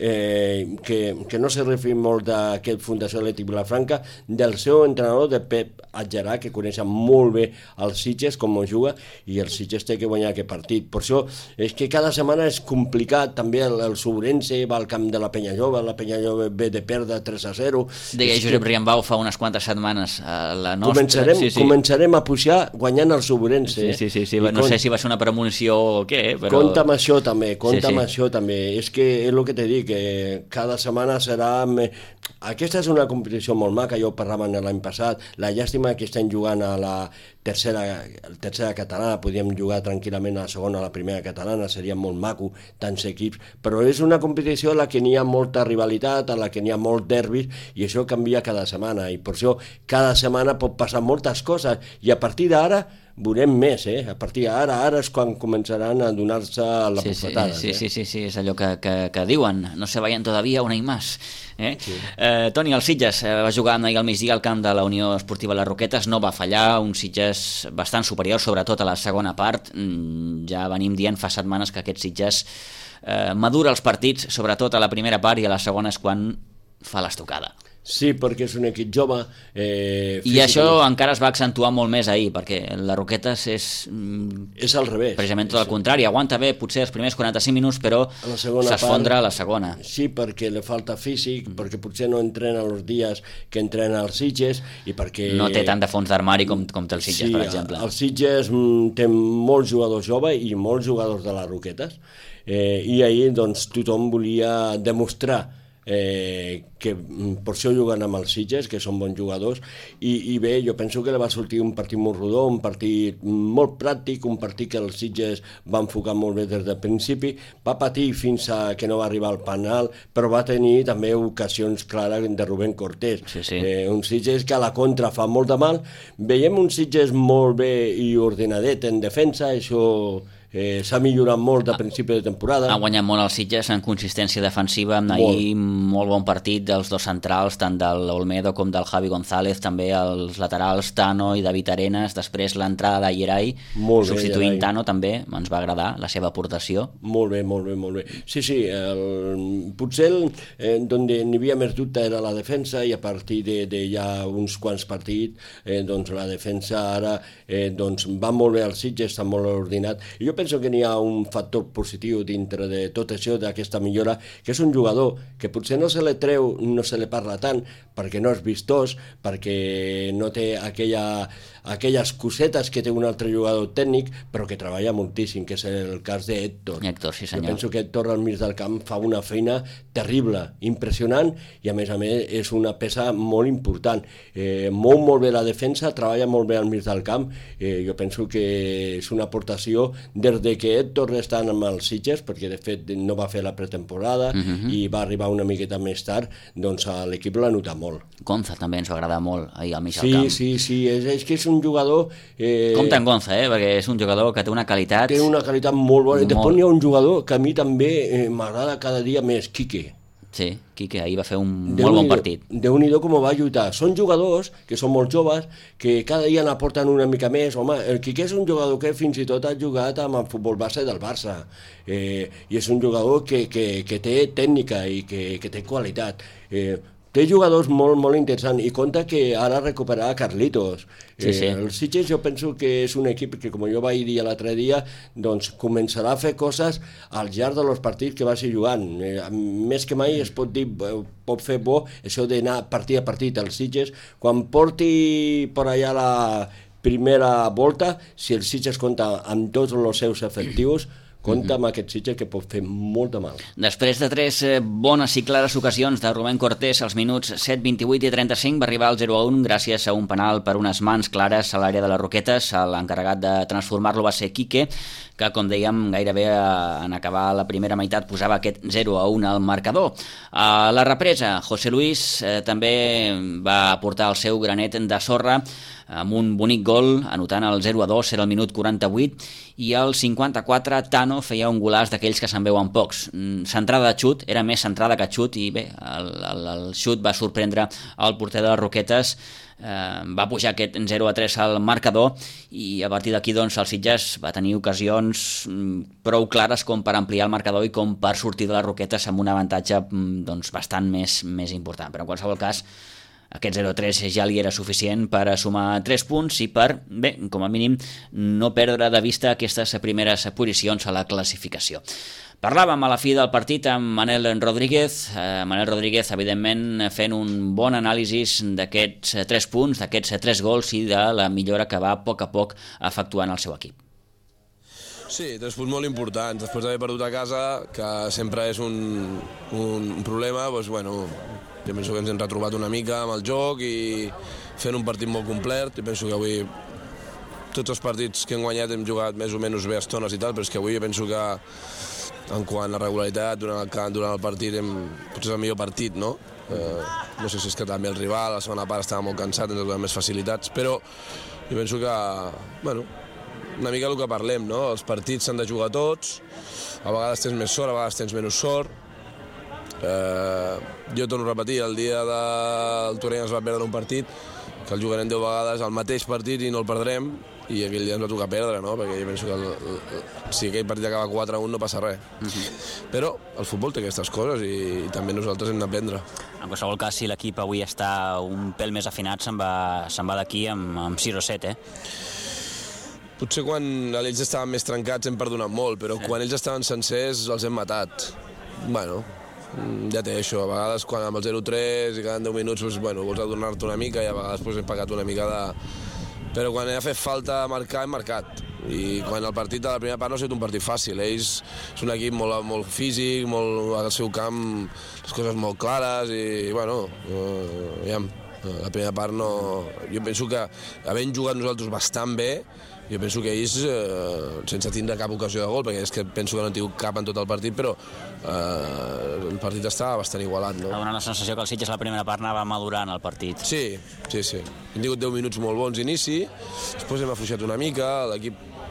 eh, que, que no se refiï molt d'aquest Fundació Atlètic Vilafranca, del seu entrenador, de Pep Adgerà, que coneix molt bé els Sitges, com ho juga, i el Sitges té que guanyar aquest partit. Per això és que cada setmana és complicat, també el, el Sobrense va al camp de la Penya Jove, la Penya Jove ve de perdre tres a zero. Deia Josep que... Riambau fa unes quantes setmanes a la nostra... Començarem, sí, sí. començarem a pujar guanyant el Sobrense. Sí, sí, sí, sí. no cont... sé si va ser una premonició o què, però... Compte amb això també, compte sí, sí. amb això també. És que és el que t'he dit, que cada setmana serà... Aquesta és una competició molt maca, jo ho parlava l'any passat, la llàstima que estem jugant a la tercera, tercera catalana, podríem jugar tranquil·lament a la segona, a la primera catalana, seria molt maco, tants equips, però és una competició a la que n'hi ha molta rivalitat, a la que n'hi ha molt derbis, i això canvia cada setmana, i per això cada setmana pot passar moltes coses, i a partir d'ara veurem més, eh? A partir d'ara, ara és quan començaran a donar-se la sí, bufetada. Sí, eh? sí, sí, sí, és allò que, que, que diuen, no se vayan todavía, una i más. Eh? Sí. Eh, Toni, el Sitges eh, va jugar ahir al migdia al camp de la Unió Esportiva Les Roquetes, no va fallar, un Sitges bastant superior, sobretot a la segona part. Mm, ja venim dient fa setmanes que aquest Sitges eh, madura els partits, sobretot a la primera part, i a la segona és quan fa l'estocada. Sí, perquè és un equip jove. Eh, I això encara es va accentuar molt més ahir, perquè la Roquetes és... És al revés. Precisament tot el contrari. Aguanta bé potser els primers quaranta-cinc minuts, però s'esfondra a la segona. Sí, perquè li falta físic, mm. perquè potser no entrena els dies que entrena els Sitges, i perquè... No té tant de fons d'armari com, com té el Sitges, sí, per exemple. El Sitges té molts jugadors joves i molts jugadors de les Roquetes, eh, i ahir doncs, tothom volia demostrar Eh, que per això juguen amb els Sitges, que són bons jugadors, i, i bé, jo penso que va sortir un partit molt rodó, un partit molt pràctic, un partit que els Sitges va enfocar molt bé des del principi, va patir fins a que no va arribar al penal, però va tenir també ocasions clares de Rubén Cortés. Sí, sí. Eh, un Sitges que a la contra fa molt de mal. Veiem un Sitges molt bé i ordenadet en defensa, això eh, s'ha millorat molt de principi de temporada. Ha guanyat molt els Sitges en consistència defensiva, amb ahir molt. molt bon partit dels dos centrals, tant del Olmedo com del Javi González, també els laterals Tano i David Arenas, després l'entrada de Yeray, substituint Tano també, ens va agradar la seva aportació. Molt bé, molt bé, molt bé. Sí, sí, el, potser el, eh, on n'hi havia més dubte era la defensa, i a partir de, de ja uns quants partits, eh, doncs la defensa ara eh, doncs va molt bé al Sitges, està molt ordinat, i jo penso que n'hi ha un factor positiu dintre de tot això, d'aquesta millora, que és un jugador que potser no se li treu, no se li parla tant, perquè no és vistós, perquè no té aquella, aquelles cosetes que té un altre jugador tècnic, però que treballa moltíssim, que és el cas d'Héctor. Héctor, sí senyor. Jo penso que Héctor al mig del camp fa una feina terrible, impressionant, i a més a més és una peça molt important. Eh, mou molt bé la defensa, treballa molt bé al mig del camp, eh, jo penso que és una aportació des de que Héctor està amb els Sitges, perquè de fet no va fer la pretemporada, uh-huh. i va arribar una miqueta més tard, doncs a l'equip l'ha notat molt. Gonza també ens va agradar molt ahir al mig sí, del camp. Sí, sí, és, és que és un jugador... Eh, Compte en Gonza, eh, perquè és un jugador que té una qualitat... Té una qualitat molt bona. Molt... Després n'hi ha un jugador que a mi també eh, m'agrada cada dia més, Quique. Sí, Quique ahir va fer un molt bon partit. Déu-n'hi-do com va lluitar. Són jugadors que són molt joves, que cada dia n'aporten una mica més. Home, el Quique és un jugador que fins i tot ha jugat amb el futbol base del Barça. Eh, I és un jugador que, que, que té tècnica i que, que té qualitat. Eh, Té jugadors molt, molt interessants, i compta que ara recuperarà Carlitos. Sí, sí. Eh, el Sitges jo penso que és un equip que, com jo vaig dir l'altre dia, doncs començarà a fer coses al llarg dels partits que va ser jugant. Eh, més que mai es pot dir, pot fer bo això d'anar partit a partit al Sitges. Quan porti per allà la primera volta, si el Sitges compta amb tots els seus efectius, compta amb aquest Sitges que pot fer molt de mal. Després de tres bones i clares ocasions de Rubén Cortés, als minuts set, vint-i-vuit i trenta-cinc va arribar al zero a un gràcies a un penal per unes mans clares a l'àrea de les Roquetes. L'encarregat de transformar-lo va ser Quique, que, com dèiem, gairebé en acabar la primera meitat posava aquest zero a un al marcador. A la represa, José Luis eh, també va aportar el seu granet de sorra amb un bonic gol, anotant el zero a dos, era el minut quaranta-vuit, i al cinquanta-quatre Tano feia un golaç d'aquells que se'n veuen pocs. Centrada de xut, era més centrada que xut, i bé, el, el, el xut va sorprendre el porter de les Roquetes, eh, va pujar aquest zero a tres al marcador, i a partir d'aquí doncs el Sitges va tenir ocasions prou clares com per ampliar el marcador i com per sortir de les Roquetes amb un avantatge doncs, bastant més, més important. Però en qualsevol cas, aquest zero a tres ja li era suficient per sumar tres punts i per, bé, com a mínim, no perdre de vista aquestes primeres posicions a la classificació. Parlàvem a la fi del partit amb Manel Rodríguez, eh, Manel Rodríguez, evidentment, fent un bon anàlisi d'aquests tres punts, d'aquests tres gols i de la millora que va a poc a poc efectuant el seu equip. Sí, tres punts molt importants. Després d'haver perdut a casa, que sempre és un, un problema, doncs, bueno, jo penso que ens hem retrobat una mica amb el joc i fent un partit molt complet. Jo penso que avui tots els partits que hem guanyat hem jugat més o menys bé estones i tal, però és que avui jo penso que en quant a regularitat durant el, durant el partit hem, potser és el millor partit, no? Eh, no sé si és que també el rival, la segona part estava molt cansat, ens ha donat més facilitats, però jo penso que, bueno, una mica el que parlem, no? Els partits s'han de jugar tots, a vegades tens més sort, a vegades tens menys sort. Eh, jo torno a repetir, el dia del Torrent es va perdre un partit que el jugarem deu vegades al mateix partit i no el perdrem, i aquell dia ens va tocar perdre, no? Perquè jo penso que el, el, el, si aquell partit acaba quatre a un no passa res. Uh-huh. Però el futbol té aquestes coses i, i també nosaltres hem d'aprendre. En qualsevol cas, si l'equip avui està un pèl més afinat, se'n va, se'n va d'aquí amb, amb sis o set, eh? Potser quan ells estaven més trencats hem perdonat molt, però sí. Quan ells estaven sencers els hem matat. Bueno, ja té això, a vegades quan amb el zero a tres i cada deu minuts doncs, bueno, vols adornar-te una mica i a vegades doncs, hem pagat una mica de... Però quan ha fet falta marcar, hem marcat. I quan el partit de la primera part no ha sigut un partit fàcil. Ells és un equip molt, molt físic, molt, al seu camp les coses molt clares i, bueno, uh, ja, la primera part no... Jo penso que havent jugat nosaltres bastant bé, jo penso que ells, eh, sense tindre cap ocasió de gol, perquè és que penso que no han tingut cap en tot el partit, però eh, el partit estava bastant igualat, no? Va donar la sensació que el Sitges la primera part anava madurant el partit. Sí, sí, sí. Hem tingut deu minuts molt bons d'inici, després hem afluixat una mica, l'equip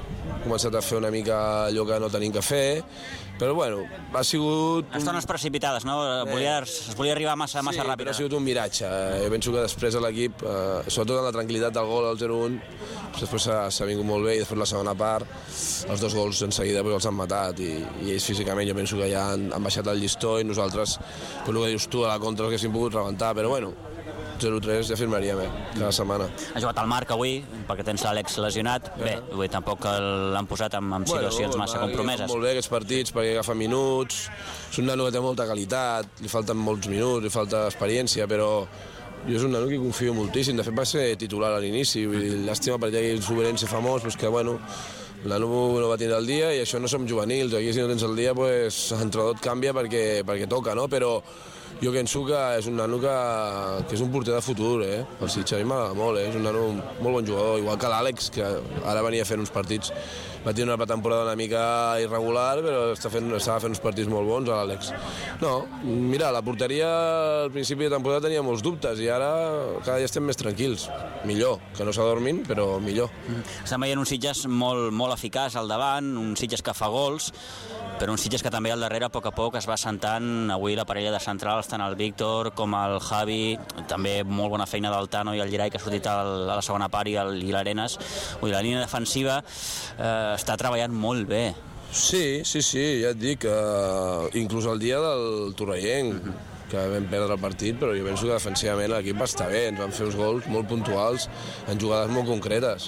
començat a fer una mica allò que no tenim que fer, però bueno, ha sigut... Estones precipitades, no? Volia, es volia arribar massa, massa sí, ràpid. Però ha sigut un miratge. Jo penso que després a l'equip, eh, sobretot en la tranquil·litat del gol al zero un, després s'ha vingut molt bé i després la segona part, els dos gols en seguida pues, els han matat i, i ells físicament jo penso que ja han, han baixat el llistó i nosaltres, per el que dius tu, a la contra els haguéssim pogut rebentar, però bueno, zero tres ja firmaríem, eh, cada setmana. Ha jugat al Marc avui, perquè tens l'Àlex lesionat. Bé, avui tampoc l'han posat en, en situacions bueno, massa compromeses. Molt bé aquests partits, perquè agafa minuts, és un nano que té molta qualitat, li falten molts minuts, li falta experiència, però jo és un nano que confio moltíssim. De fet va ser titular a l'inici, llàstima perquè ell sobrent ser famós, però és que bueno, el nano no va tindre el dia i això no som juvenils, aquí si no tens el dia, pues, l'entrenador et canvia perquè, perquè toca, no? Però jo penso que és un nano que, que és un porter de futur, eh? El Sitges a mi m'agrada molt, eh? És un nano molt bon jugador, igual que l'Àlex, que ara venia fent uns partits, va tenir una pretemporada una mica irregular, però està fent, estava fent uns partits molt bons, l'Àlex. No, mira, la porteria al principi de temporada tenia molts dubtes i ara cada dia estem més tranquils. Millor, que no s'adormin, però millor. Estem veient un Sitges molt, molt eficaç al davant, un Sitges que fa gols, però un Sitges que també al darrere a poc a poc es va sentant. Avui la parella de centrals, tant el Víctor com el Javi, també molt bona feina del Tano i el Gerai, que ha sortit al, a la segona part, i l'Arenas. La línia defensiva eh, està treballant molt bé. Sí, sí, sí, ja et dic, uh, inclús el dia del Torrellenc, uh-huh. que vam perdre el partit, però jo penso que defensivament l'equip va estar bé, ens van fer uns gols molt puntuals en jugades molt concretes.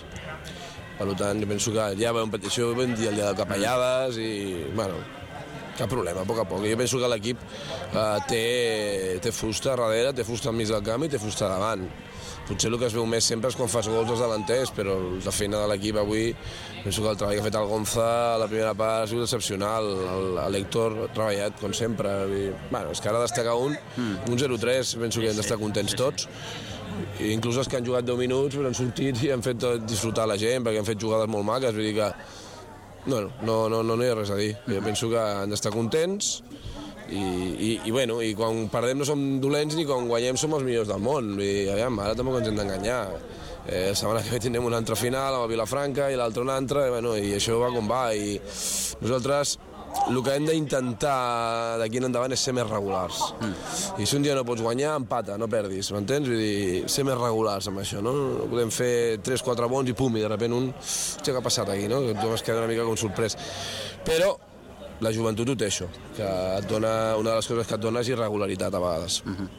Per tant, jo penso que ja vam petició, vam dir el dia de Capellades i, bueno, cap problema, a poc a poc. Jo penso que l'equip uh, té, té fusta darrere, té fusta al mig del camp i té fusta davant. Potser el que es veu més sempre és quan fas gols als davanters, però la feina de l'equip avui, penso que el treball que ha fet el Gonza a la primera part ha sigut excepcional. L'Héctor ha treballat, com sempre. I, bueno, és que ara destacar un, mm. un zero tres, penso que hem d'estar contents tots. I inclús els que han jugat deu minuts han sortit i han fet disfrutar la gent, perquè han fet jugades molt maques, vull dir que no, no, no, no, no hi ha res a dir. Jo penso que han d'estar contents i, i, i, bueno, i quan perdem no som dolents ni quan guanyem som els millors del món. I aviam, ara tampoc ens hem d'enganyar. Eh, la setmana que ve tindrem una altra final amb el Vilafranca i l'altra una altra, i, bueno, i això va com va. I nosaltres el que hem d'intentar d'aquí en endavant és ser més regulars. Mm. I si un dia no pots guanyar, empata, no perdis, m'entens? Vull dir, ser més regulars amb això, no? No podem fer tres quatre bons i pum, i de sobte un... Hòstia, què ha passat aquí, no? Tu vas quedar una mica com sorprès. Però la joventut ho té, això, que et dona, una de les coses que et dona és irregularitat a vegades. Mm-hmm.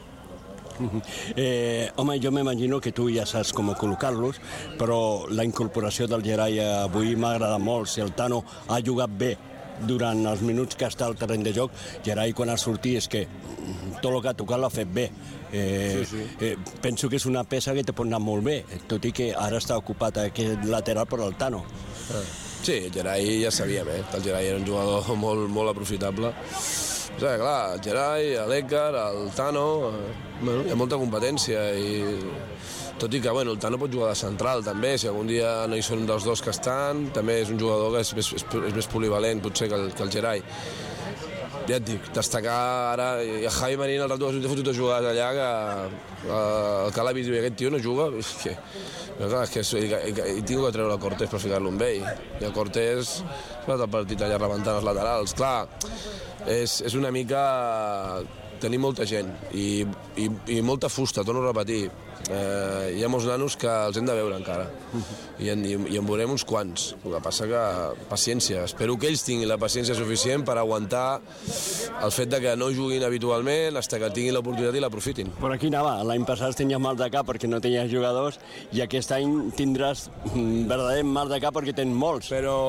Eh, home, jo m'imagino que tu ja saps com col·locar-los, però la incorporació del Gerai avui m'ha agradat molt. Si el Tano ha jugat bé durant els minuts que està al terreny de joc, Gerai quan ha sortit és que tot el que ha tocat l'ha fet bé. Eh, sí, sí. Eh, penso que és una peça que te pot anar molt bé, tot i que ara està ocupat aquest lateral per el Tano. Ah. Sí, el Gerai ja sabíem, eh? El Gerai era un jugador molt, molt aprofitable. O sigui, clar, el Gerai, l'Écar, el Tano, eh, bueno, hi ha molta competència i tot i que bueno, el Tano pot jugar de central també, si algun dia no hi són dels dos que estan, també és un jugador que és més, és, és més polivalent potser que el, que el Gerai. Ja et dic, destacar ara, i a Javi Marín el rato ha fotut a jugar allà que eh, el que l'ha vist i aquest tio no juga, és que, però clar, és que és, i, i tinc que treure el Cortés per ficar-lo amb ell, i el Cortés ha estat el partit allà rebentant els laterals, clar, és, és una mica tenir molta gent i, i, i molta fusta, torno a repetir. Eh, hi ha molts nanos que els hem de veure encara i en, i, i en veurem uns quants. El que passa que paciència, espero que ells tinguin la paciència suficient per aguantar el fet de que no juguin habitualment fins que tinguin l'oportunitat i l'aprofitin. Per aquí anava, l'any passat tenies mal de cap perquè no tenies jugadors i aquest any tindràs verdader mal de cap perquè tens molts. Però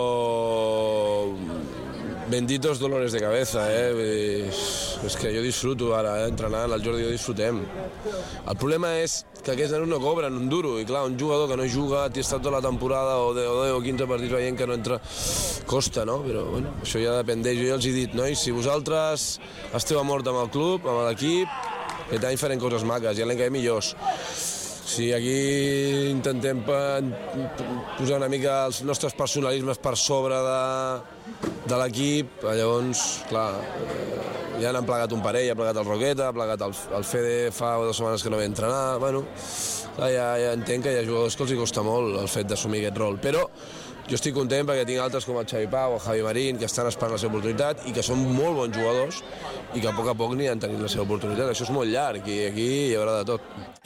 benditos dolores de cabeza, eh? És que jo disfruto ara, eh? Entrenant, el Jordi i jo disfrutem. El problema és que aquests nanos no cobren un duro, i clar, un jugador que no juga, t'hi ha estat tota la temporada, o deu o quinze partits veient que no entra, costa, no? Però, bueno, això ja depèn d'ells. Jo ja els he dit, nois, si vosaltres esteu a mort amb el club, amb l'equip, aquest any farem coses maques, i l'any que ve millors. Si aquí intentem posar una mica els nostres personalismes per sobre de, de l'equip, llavors, clar, ja n'han plegat un parell, ha plegat el Roqueta, ha plegat el, el Fede fa dues setmanes que no ve a entrenar, bueno, clar, ja, ja entenc que hi ha jugadors que els hi costa molt el fet d'assumir aquest rol, però jo estic content perquè tinc altres com el Xavi Pau o el Javi Marín que estan esperant la seva oportunitat i que són molt bons jugadors i que a poc a poc aniran tenint la seva oportunitat. Això és molt llarg i aquí hi haurà de tot.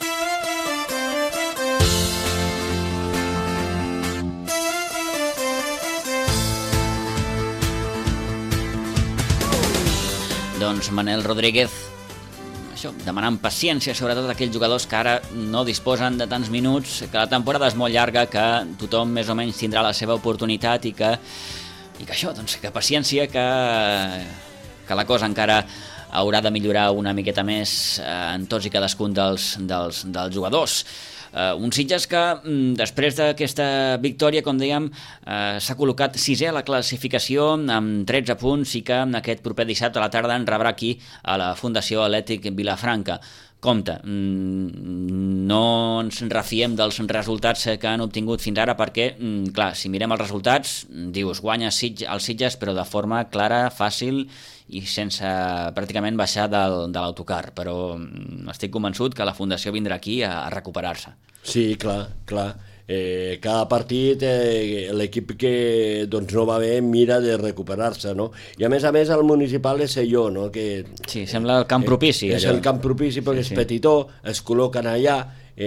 Doncs Manel Rodríguez, això, demanant paciència, sobretot aquells jugadors que ara no disposen de tants minuts, que la temporada és molt llarga, que tothom més o menys tindrà la seva oportunitat i que, i que això, doncs, que paciència, que, que la cosa encara haurà de millorar una miqueta més en tots i cadascun dels, dels, dels jugadors. Uh, un Sitges que, mm, després d'aquesta victòria, com dèiem, uh, s'ha col·locat sisè a la classificació amb tretze punts i que aquest proper dissabte a la tarda en rebrà aquí a la Fundació Atlètic Vilafranca. Compte, no ens refiem dels resultats que han obtingut fins ara perquè, clar, si mirem els resultats, dius, guanya el Sitges, però de forma clara, fàcil i sense pràcticament baixar del, de l'autocar, però estic convençut que la Fundació vindrà aquí a, a recuperar-se. Sí, clar, clar. Eh, cada partit eh, l'equip que doncs, no va bé mira de recuperar-se, no? I a més a més el municipal és allò, no? Que, sí, sembla el camp propici. Eh, és el camp propici perquè sí, és petitó, es col·loquen allà,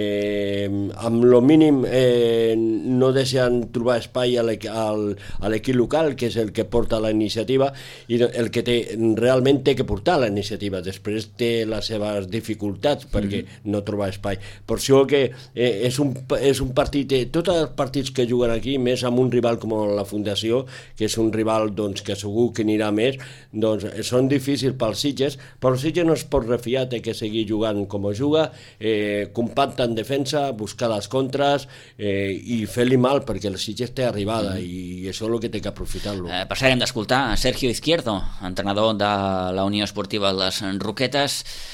eh, amb lo mínim eh, no deixen trobar espai a l'equip local, que és el que porta la iniciativa i el que té, realment té que portar la iniciativa. Després té les seves dificultats perquè mm. no troba espai. Per això que eh, és, un, és un partit, eh, tots els partits que juguen aquí, més amb un rival com la Fundació, que és un rival doncs, que segur que anirà més, doncs són difícils pels Sitges, però el Sitges no es pot refiar, té que seguir jugant com juga, eh, compacte en defensa, buscar les contres eh, i fer-li mal perquè el Sitges té arribada mm. i això és el que té que aprofitar-lo. Eh, passarem d'escoltar a Sergio Izquierdo, entrenador de la Unió Esportiva Les Roquetes.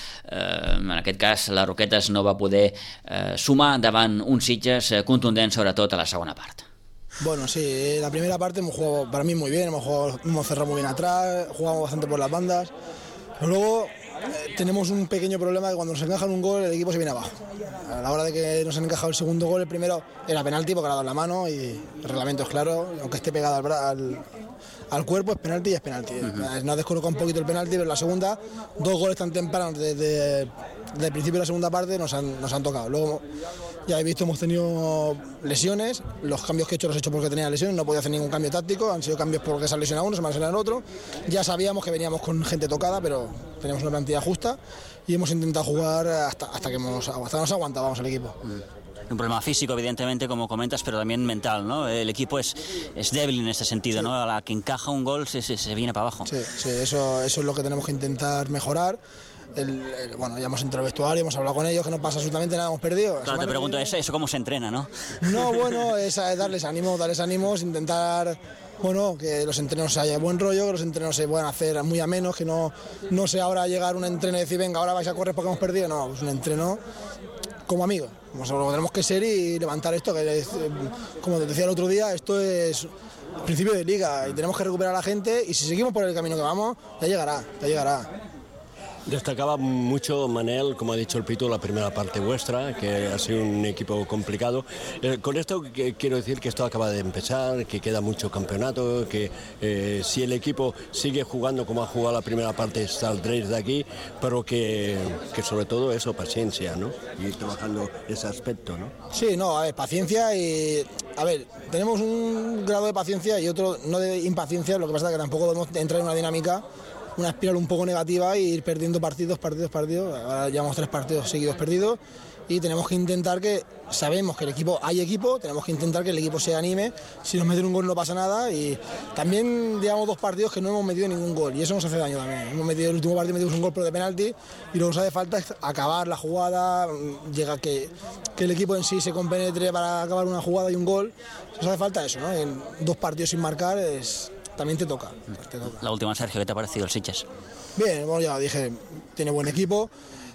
Eh, en aquest cas la Roquetes no va poder eh, sumar davant un Sitges eh, contundent, sobretot a la segona part. Bueno, sí, la primera parte hemos jugado para mí muy bien, hemos, jugado, hemos cerrado muy bien atrás, jugamos bastante por las bandas, pero luego eh, tenemos un pequeño problema que cuando nos encajan un gol el equipo se viene abajo. A la hora de que nos han encajado el segundo gol, el primero era penalti porque ha dado en la mano y el reglamento es claro, aunque esté pegado al, al, al cuerpo es penalti y es penalti. Uh-huh. Nos ha descolocado un poquito el penalti, pero la segunda, dos goles tan tempranos desde, desde el principio de la segunda parte nos han, nos han tocado. Luego, ya habéis visto, hemos tenido lesiones, los cambios que he hecho los he hecho porque tenía lesiones, no podía hacer ningún cambio táctico, han sido cambios porque se ha lesionado uno, se me ha lesionado el otro. Ya sabíamos que veníamos con gente tocada, pero tenemos una plantilla justa y hemos intentado jugar hasta, hasta que hemos, hasta nos aguantábamos el equipo. Un problema físico, evidentemente, como comentas, pero también mental, ¿no? El equipo es, es débil en este sentido, sí. ¿no? A la que encaja un gol se, se, se viene para abajo. Sí, sí, eso, eso es lo que tenemos que intentar mejorar. El, el, bueno, ya hemos entrado al vestuario, hemos hablado con ellos, que no pasa absolutamente nada, hemos perdido. Claro, te pregunto, ¿eso, ¿eso cómo se entrena, no? No, bueno, es, es darles ánimo, darles ánimos, intentar, bueno, que los entrenos haya buen rollo, que los entrenos se puedan hacer muy amenos, que no, no sea ahora llegar un entreno y decir, venga, ahora vais a correr porque hemos perdido, no, pues un entreno como amigos, como tenemos que ser y levantar esto, que es, como te decía el otro día, esto es principio de liga y tenemos que recuperar a la gente y si seguimos por el camino que vamos, ya llegará, ya llegará. Destacaba mucho, Manel, como ha dicho el Pitu, la primera parte vuestra, que ha sido un equipo complicado. Eh, con esto que, quiero decir que esto acaba de empezar, que queda mucho campeonato, que eh, si el equipo sigue jugando como ha jugado la primera parte, saldréis de aquí, pero que, que sobre todo eso, paciencia, ¿no? Y trabajando ese aspecto, ¿no? Sí, no, a ver, paciencia y... A ver, tenemos un grado de paciencia y otro no de impaciencia, lo que pasa es que tampoco podemos entrar en una dinámica, una espiral un poco negativa e ir perdiendo partidos, partidos, partidos. Ahora llevamos tres partidos seguidos perdidos y tenemos que intentar que, sabemos que el equipo, hay equipo, tenemos que intentar que el equipo se anime, si nos meten un gol no pasa nada y también llevamos dos partidos que no hemos metido ningún gol y eso nos hace daño también. Hemos metido el último partido, metimos un gol pero de penalti y lo que nos hace falta es acabar la jugada, llega que, que el equipo en sí se compenetre para acabar una jugada y un gol, nos hace falta eso, ¿no? En dos partidos sin marcar es... También te toca, te toca. La última, Sergio, ¿qué te ha parecido el Sitges? Bien, bueno, ya dije, tiene buen equipo.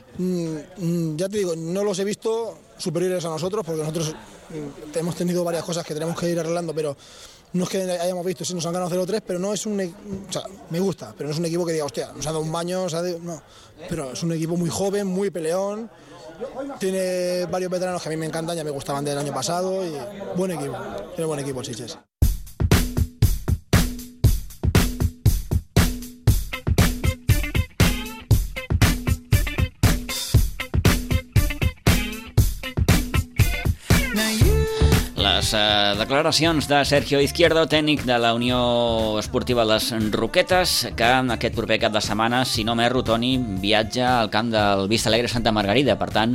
Mm, ya te digo, no los he visto superiores a nosotros, porque nosotros mm, hemos tenido varias cosas que tenemos que ir arreglando, pero no es que hayamos visto si nos han ganado cero tres, pero no es un... O sea, me gusta, pero no es un equipo que diga, hostia, nos ha dado un baño, o sea, no. Pero es un equipo muy joven, muy peleón, tiene varios veteranos que a mí me encantan, ya me gustaban del año pasado, y buen equipo, tiene buen equipo el Sitges. Les eh, declaracions de Sergio Izquierdo, tècnic de la Unió Esportiva Les Roquetes, que aquest proper cap de setmana, si no m'erro, Toni, viatja al camp del Vista Alegre Santa Margarida. Per tant,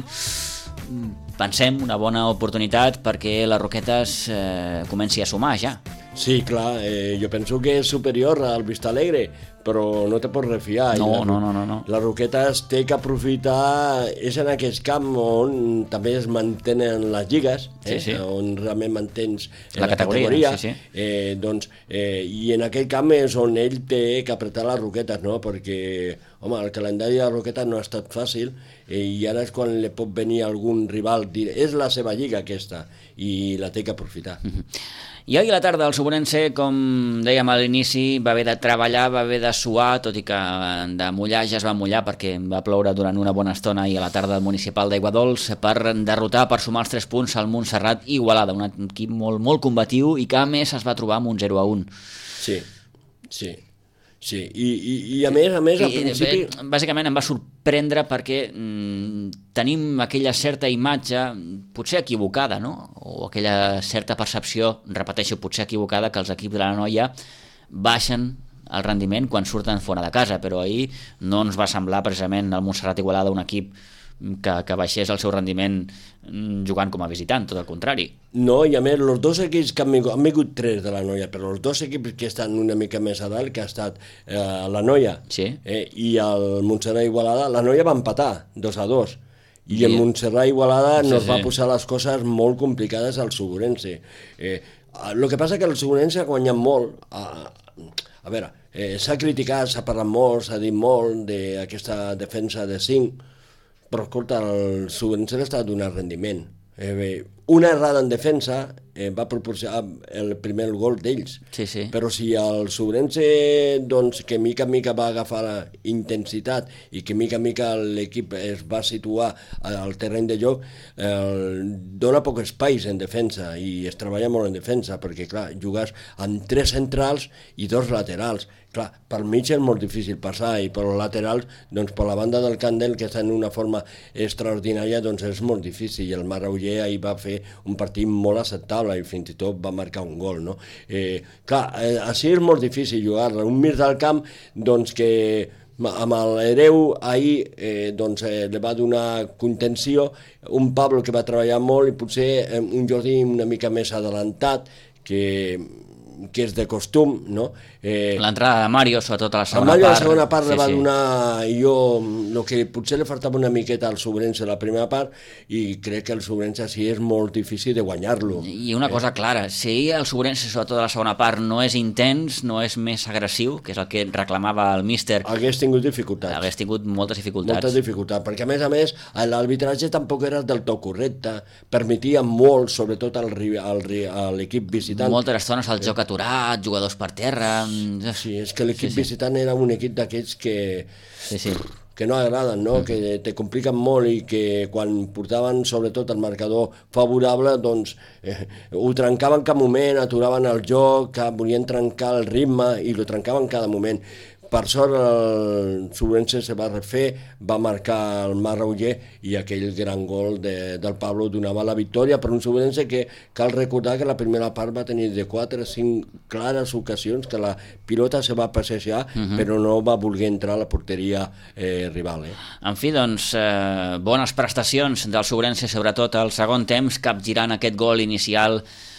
pensem una bona oportunitat perquè les Roquetes eh, comenci a sumar ja. Sí, clar, eh, jo penso que és superior al Vista Alegre, però no te pots refiar. No, la, no, no, no, no. Les Roquetes té que aprofitar, és en aquest camp on també es mantenen les lligues, eh, sí, sí. on realment mantens la, la categoria, categoria sí, sí. Eh, doncs, eh, i en aquell camp és on ell té que apretar les Roquetes, no? Perquè, home, el calendari de les Roquetes no ha estat fàcil eh, i ara és quan li pot venir algun rival, dir, és la seva lliga aquesta, i la té que aprofitar. Mm-hmm. I ahir a la tarda el Suburense, com dèiem a l'inici, va haver de treballar, va haver de suar, tot i que de mullar ja es va mullar perquè va ploure durant una bona estona i a la tarda al municipal d'Aiguadols per derrotar, per sumar els tres punts al Montserrat Igualada, un equip molt, molt combatiu i que a més es va trobar amb un zero a un. Sí, sí. Sí, i, i, i a més, a més, al principi... I, bàsicament em va sorprendre perquè mm, tenim aquella certa imatge, potser equivocada, no? O aquella certa percepció, repeteixo, potser equivocada, que els equips de la noia baixen el rendiment quan surten fora de casa, però ahir no ens va semblar precisament el Montserrat Igualada un equip que, que baixés el seu rendiment jugant com a visitant, tot el contrari. No, i a més, els dos equips que han vingut, han vingut tres de la noia, però els dos equips que estan una mica més a dalt, que ha estat eh, la noia sí. eh, i el Montserrat Igualada, la noia va empatar, dos a dos, i sí. el Montserrat Igualada sí, nos sí. va posar les coses molt complicades al Suburense. Eh, el que passa que el Suburense ha guanyat molt, a, a veure, eh, s'ha criticat, s'ha parlat molt, s'ha dit molt d'aquesta defensa de cinc, però escolta, el Suburense està donant rendiment. Eh, bé, una errada en defensa eh, va proporcionar el primer gol d'ells, sí, sí. però si el Suburense, doncs, que mica en mica va agafar la intensitat i que mica en mica l'equip es va situar al terreny de joc, eh, dona poc espais en defensa i es treballa molt en defensa, perquè clar, jugues amb tres centrals i dos laterals. Clar, per mig és molt difícil passar i per els laterals, doncs per la banda del Candel, que està en una forma extraordinària, doncs és molt difícil, i el Marrauller ahir va fer un partit molt acceptable i fins i tot va marcar un gol, no? Eh, clar, eh, així és molt difícil jugar-la, un mig del camp, doncs que amb l'Hereu ahir eh, doncs, eh, li va donar contenció, un Pablo que va treballar molt i potser eh, un Jordi una mica més adelantat, que que és de costum, no? Eh, L'entrada de Mario, sobretot a la segona part. A Mario part, a la segona part sí, li va sí. donar, jo, el que potser li faltava una miqueta al Suburense a la primera part, i crec que el Suburense sí és molt difícil de guanyar-lo. I una cosa eh. clara, si el Suburense, sobretot a la segona part, no és intens, no és més agressiu, que és el que reclamava el míster... Hagués tingut dificultats. Hagués tingut moltes dificultats. Moltes dificultats, perquè a més a més l'arbitratge tampoc era del tot correcte, permetia molt, sobretot al, al, a l'equip visitant. Moltes estones al joc aturat, jugadors per terra... Sí, és que l'equip sí, sí. visitant era un equip d'aquests que... Sí, sí. que no agraden, no? Mm. Que te compliquen molt i que quan portaven sobretot el marcador favorable, doncs eh, ho trencaven cada moment, aturaven el joc, que volien trencar el ritme i ho trencaven cada moment. Per sort el Suburense se va refer, va marcar el Marrauller i aquell gran gol de, del Pablo donava la victòria per un Suburense que cal recordar que la primera part va tenir de quatre a cinc clares ocasions que la pilota se va passejar uh-huh. però no va voler entrar a la porteria eh, rival. Eh? En fi, doncs, eh, bones prestacions del Suburense, sobretot al segon temps, capgirant aquest gol inicial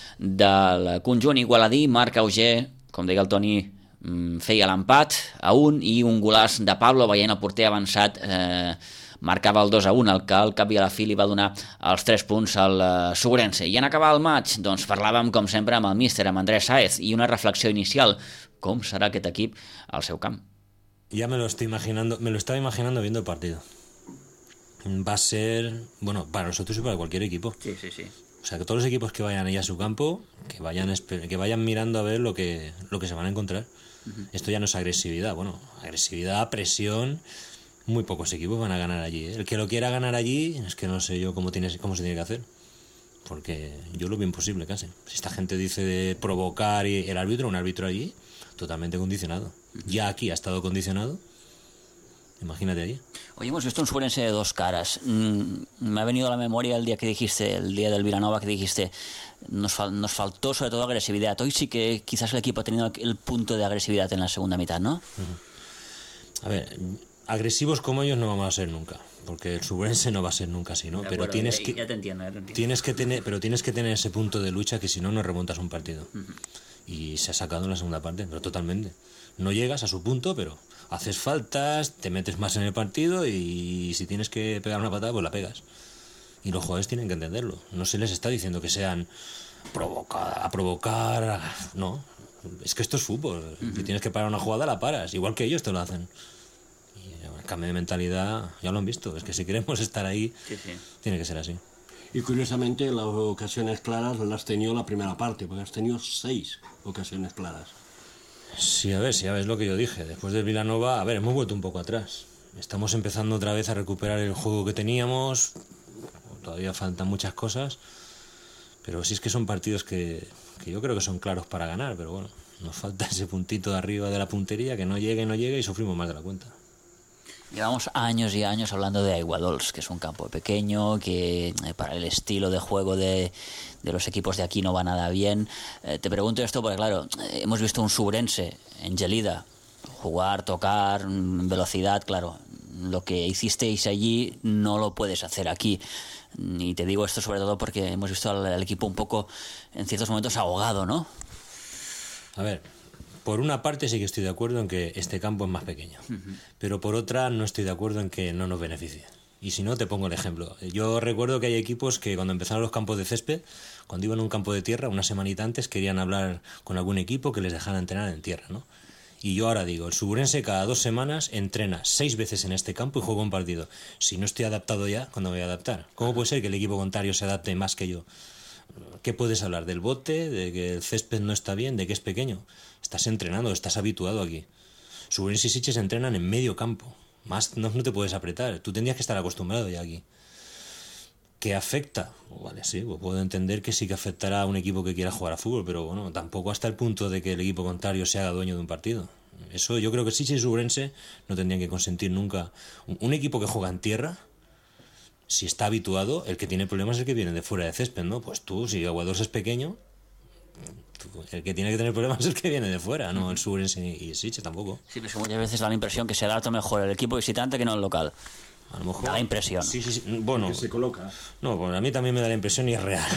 del conjunt igualadí. Marc Auger, com deia el Toni, feia l'empat a un i un golaç de Pablo, veient el porter avançat, eh, marcava el dos a un, el que al cap i a la fi li va donar els tres punts al eh, Suburense. I en acabar el maig, doncs parlàvem com sempre amb el míster, amb Andrés Sáez, i una reflexió inicial: com serà aquest equip al seu camp? Ya me lo estoy imaginando, me lo estaba imaginando viendo el partido. Va a ser, bueno, para nosotros y para cualquier equipo. Sí, sí, sí. O sea, que todos los equipos que vayan allá a su campo, que vayan, que vayan mirando a ver lo que, lo que se van a encontrar. Uh-huh. Esto ya no es agresividad, bueno, agresividad, presión, muy pocos equipos van a ganar allí, ¿eh? El que lo quiera ganar allí, es que no sé yo cómo, tiene, cómo se tiene que hacer, porque yo lo veo imposible casi. Si esta gente dice de provocar y el árbitro, un árbitro allí, totalmente condicionado. Uh-huh. Ya aquí ha estado condicionado, Imagínate allí. Hoy hemos visto un Subense de dos caras. Mm, me ha venido a la memoria el día que dijiste, el día del Vilanova, que dijiste, nos, fal nos faltó sobre todo agresividad. Hoy sí que quizás el equipo ha tenido el punto de agresividad en la segunda mitad, ¿no? Uh-huh. A ver, agresivos como ellos no vamos a ser nunca, porque el Subense no va a ser nunca así, ¿no? De Pero acuerdo, tienes ya, que ya te entiendo, ya te entiendo. Tienes que tener, pero tienes que tener ese punto de lucha que si no no remontas un partido. Uh-huh. Y se ha sacado en la segunda parte, pero totalmente. No llegas a su punto, pero haces faltas, te metes más en el partido y si tienes que pegar una patada, pues la pegas. Y los jugadores tienen que entenderlo. No se les está diciendo que sean provoca, a provocar, no. Es que esto es fútbol. Uh-huh. Si tienes que parar una jugada, la paras. Igual que ellos te lo hacen. Y el cambio de mentalidad, ya lo han visto. Es que si queremos estar ahí, sí, sí. tiene que ser así. Y curiosamente las ocasiones claras las has tenido la primera parte, porque has tenido seis ocasiones claras. Sí, a ver, sí, a ver, es lo que yo dije. Después del Vilanova, a ver, hemos vuelto un poco atrás. Estamos empezando otra vez a recuperar el juego que teníamos. Todavía faltan muchas cosas. Pero sí es que son partidos que, que yo creo que son claros para ganar. Pero bueno, nos falta ese puntito de arriba de la puntería, que no llegue, no llegue y sufrimos más de la cuenta. Llevamos años y años hablando de Aiguadols, que es un campo pequeño, que eh, para el estilo de juego de, de los equipos de aquí no va nada bien. Eh, te pregunto esto porque, claro, eh, hemos visto un Subrense en Gelida jugar, tocar, velocidad, claro. Lo que hicisteis allí no lo puedes hacer aquí. Y te digo esto sobre todo porque hemos visto al, al equipo un poco, en ciertos momentos, ahogado, ¿no? A ver... Por una parte sí que estoy de acuerdo en que este campo es más pequeño, uh-huh. pero por otra no estoy de acuerdo en que no nos beneficie. Y si no, te pongo el ejemplo. Yo recuerdo que hay equipos que cuando empezaron los campos de césped, cuando iban a un campo de tierra, una semanita antes querían hablar con algún equipo que les dejara entrenar en tierra, ¿no? Y yo ahora digo, el Subrense cada dos semanas entrena seis veces en este campo y juega un partido. Si no estoy adaptado ya, ¿cuándo me voy a adaptar? ¿Cómo puede ser que el equipo contrario se adapte más que yo? ¿Qué puedes hablar? ¿Del bote? ¿De que el césped no está bien? ¿De que es pequeño? Estás entrenando, estás habituado aquí. Subrense y Sitges entrenan en medio campo. Más no, no te puedes apretar. Tú tendrías que estar acostumbrado ya aquí. ¿Qué afecta? Oh, vale, sí, pues puedo entender que sí que afectará a un equipo que quiera jugar a fútbol, pero bueno, tampoco hasta el punto de que el equipo contrario se haga dueño de un partido. Eso yo creo que Sitges y Subrense no tendrían que consentir nunca. Un, un equipo que juega en tierra, si está habituado, el que tiene problemas es el que viene de fuera de césped, ¿no? Pues tú, si Aguadols es pequeño, el que tiene que tener problemas es el que viene de fuera, no el Subrense y el Sitges tampoco. Sí, pero muchas veces da la impresión que se adapta mejor el equipo visitante que no el local. A lo mejor. Da la impresión. Sí, sí, sí. Bueno, que se coloca. No, pues a mí también me da la impresión y es real.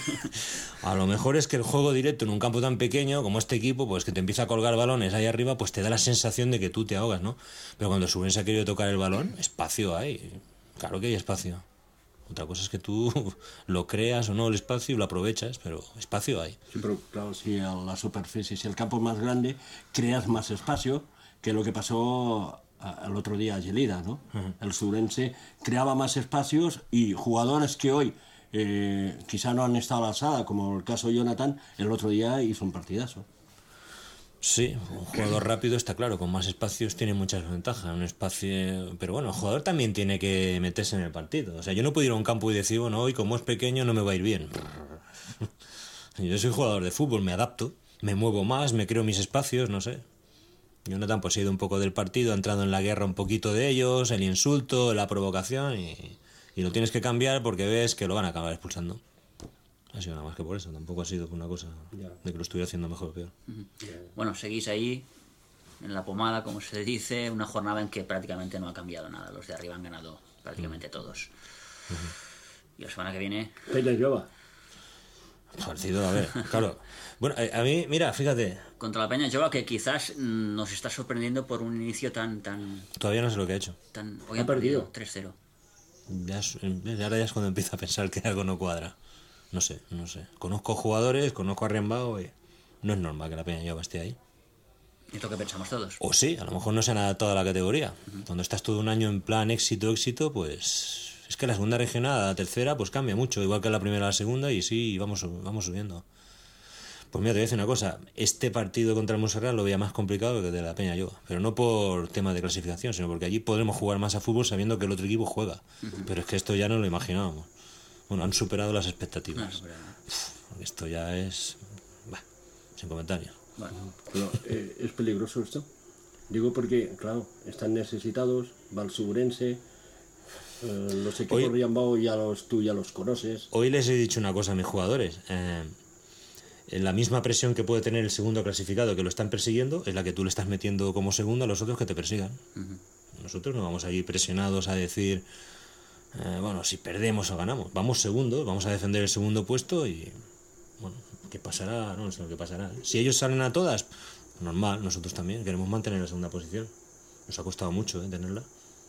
A lo mejor es que el juego directo en un campo tan pequeño como este equipo, pues que te empieza a colgar balones ahí arriba, pues te da la sensación de que tú te ahogas, ¿no? Pero cuando el Subrense ha querido tocar el balón, espacio hay. Claro que hay espacio. Otra cosa es que tú lo creas o no el espacio y lo aprovechas, pero espacio hay. Sí, pero claro, si a la superficie, si el campo es más grande, creas más espacio, que lo que pasó el otro día a Gelida, ¿no? Uh-huh. El Subrense creaba más espacios y jugadores que hoy eh, quizá no han estado a la alzada, como el caso de Jonathan, el otro día hizo un partidazo. Sí, un jugador rápido está claro, con más espacios tiene muchas ventajas, un espacio, pero bueno, el jugador también tiene que meterse en el partido. O sea, yo no puedo ir a un campo y decir, bueno, hoy como es pequeño no me va a ir bien. Yo soy jugador de fútbol, me adapto, me muevo más, me creo mis espacios, no sé. Jonathan pues ha ido un poco del partido, ha entrado en la guerra un poquito de ellos, el insulto, la provocación y, y lo tienes que cambiar porque ves que lo van a acabar expulsando. Ha sido nada más que por eso, tampoco ha sido por una cosa de que lo estuviera haciendo mejor o peor. Uh-huh. Bueno, seguís ahí, en la pomada, como se dice, una jornada en que prácticamente no ha cambiado nada. Los de arriba han ganado prácticamente uh-huh. todos. Uh-huh. Y la semana que viene... Peña Lloba. Partido, a ver, claro. Bueno, a, a mí, mira, fíjate. Contra la Peña Lloba, que quizás nos está sorprendiendo por un inicio tan... tan Todavía no sé lo que ha hecho. Tan, hoy ha perdido tres cero. Ya, ahora ya es cuando empieza a pensar que algo no cuadra. No sé, no sé. Conozco jugadores, conozco a Riembao y no es normal que la Peña Lloba esté ahí. Es lo que pensamos todos. O sí, a lo mejor no se han adaptado a la categoría. Uh-huh. Cuando estás todo un año en plan éxito, éxito, pues... Es que la segunda regional a la tercera pues cambia mucho, igual que la primera a la segunda, y sí, vamos, vamos subiendo. Pues mira, te voy a decir una cosa. Este partido contra el Montserrat lo veía más complicado que el de la Peña Lloba. Pero no por tema de clasificación, sino porque allí podremos jugar más a fútbol sabiendo que el otro equipo juega. Uh-huh. Pero es que esto ya no lo imaginábamos. Bueno, han superado las expectativas. No, Uf, esto ya es... Bah, sin comentarios. Bueno. Pero, eh, ¿es peligroso esto? Digo porque, claro, están necesitados, va el Subrense, eh, los equipos Hoy- Riambao ya los, tú ya los conoces. Hoy les he dicho una cosa a mis jugadores. Eh, en la misma presión que puede tener el segundo clasificado que lo están persiguiendo es la que tú le estás metiendo como segundo a los otros que te persigan. Nosotros no vamos a ir presionados a decir, eh, bueno, si perdemos o ganamos. Vamos segundos, vamos a defender el segundo puesto y, bueno, ¿qué pasará? No sé lo que pasará. Si ellos salen a todas, normal, nosotros también queremos mantener la segunda posición. Nos ha costado mucho, ¿eh? tenerla.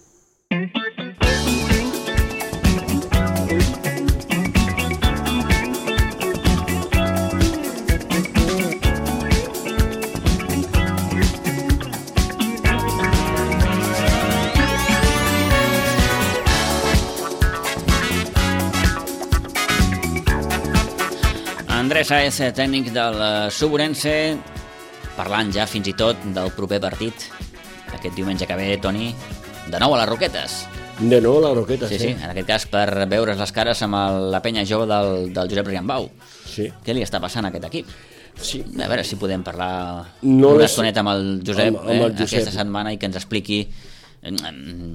Andrés Sáez, tècnic del Subrense, parlant ja fins i tot del proper partit. Aquest diumenge que ve, Toni, de nou a les Roquetes. De nou a les Roquetes, sí. Sí, sí, en aquest cas per veure's les cares amb el, la penya jove del, del Josep Riambau. Sí. Què li està passant a aquest equip? Sí. A veure si podem parlar no una les... estoneta amb el Josep, amb, amb el eh, Josep. aquesta setmana i que ens expliqui eh,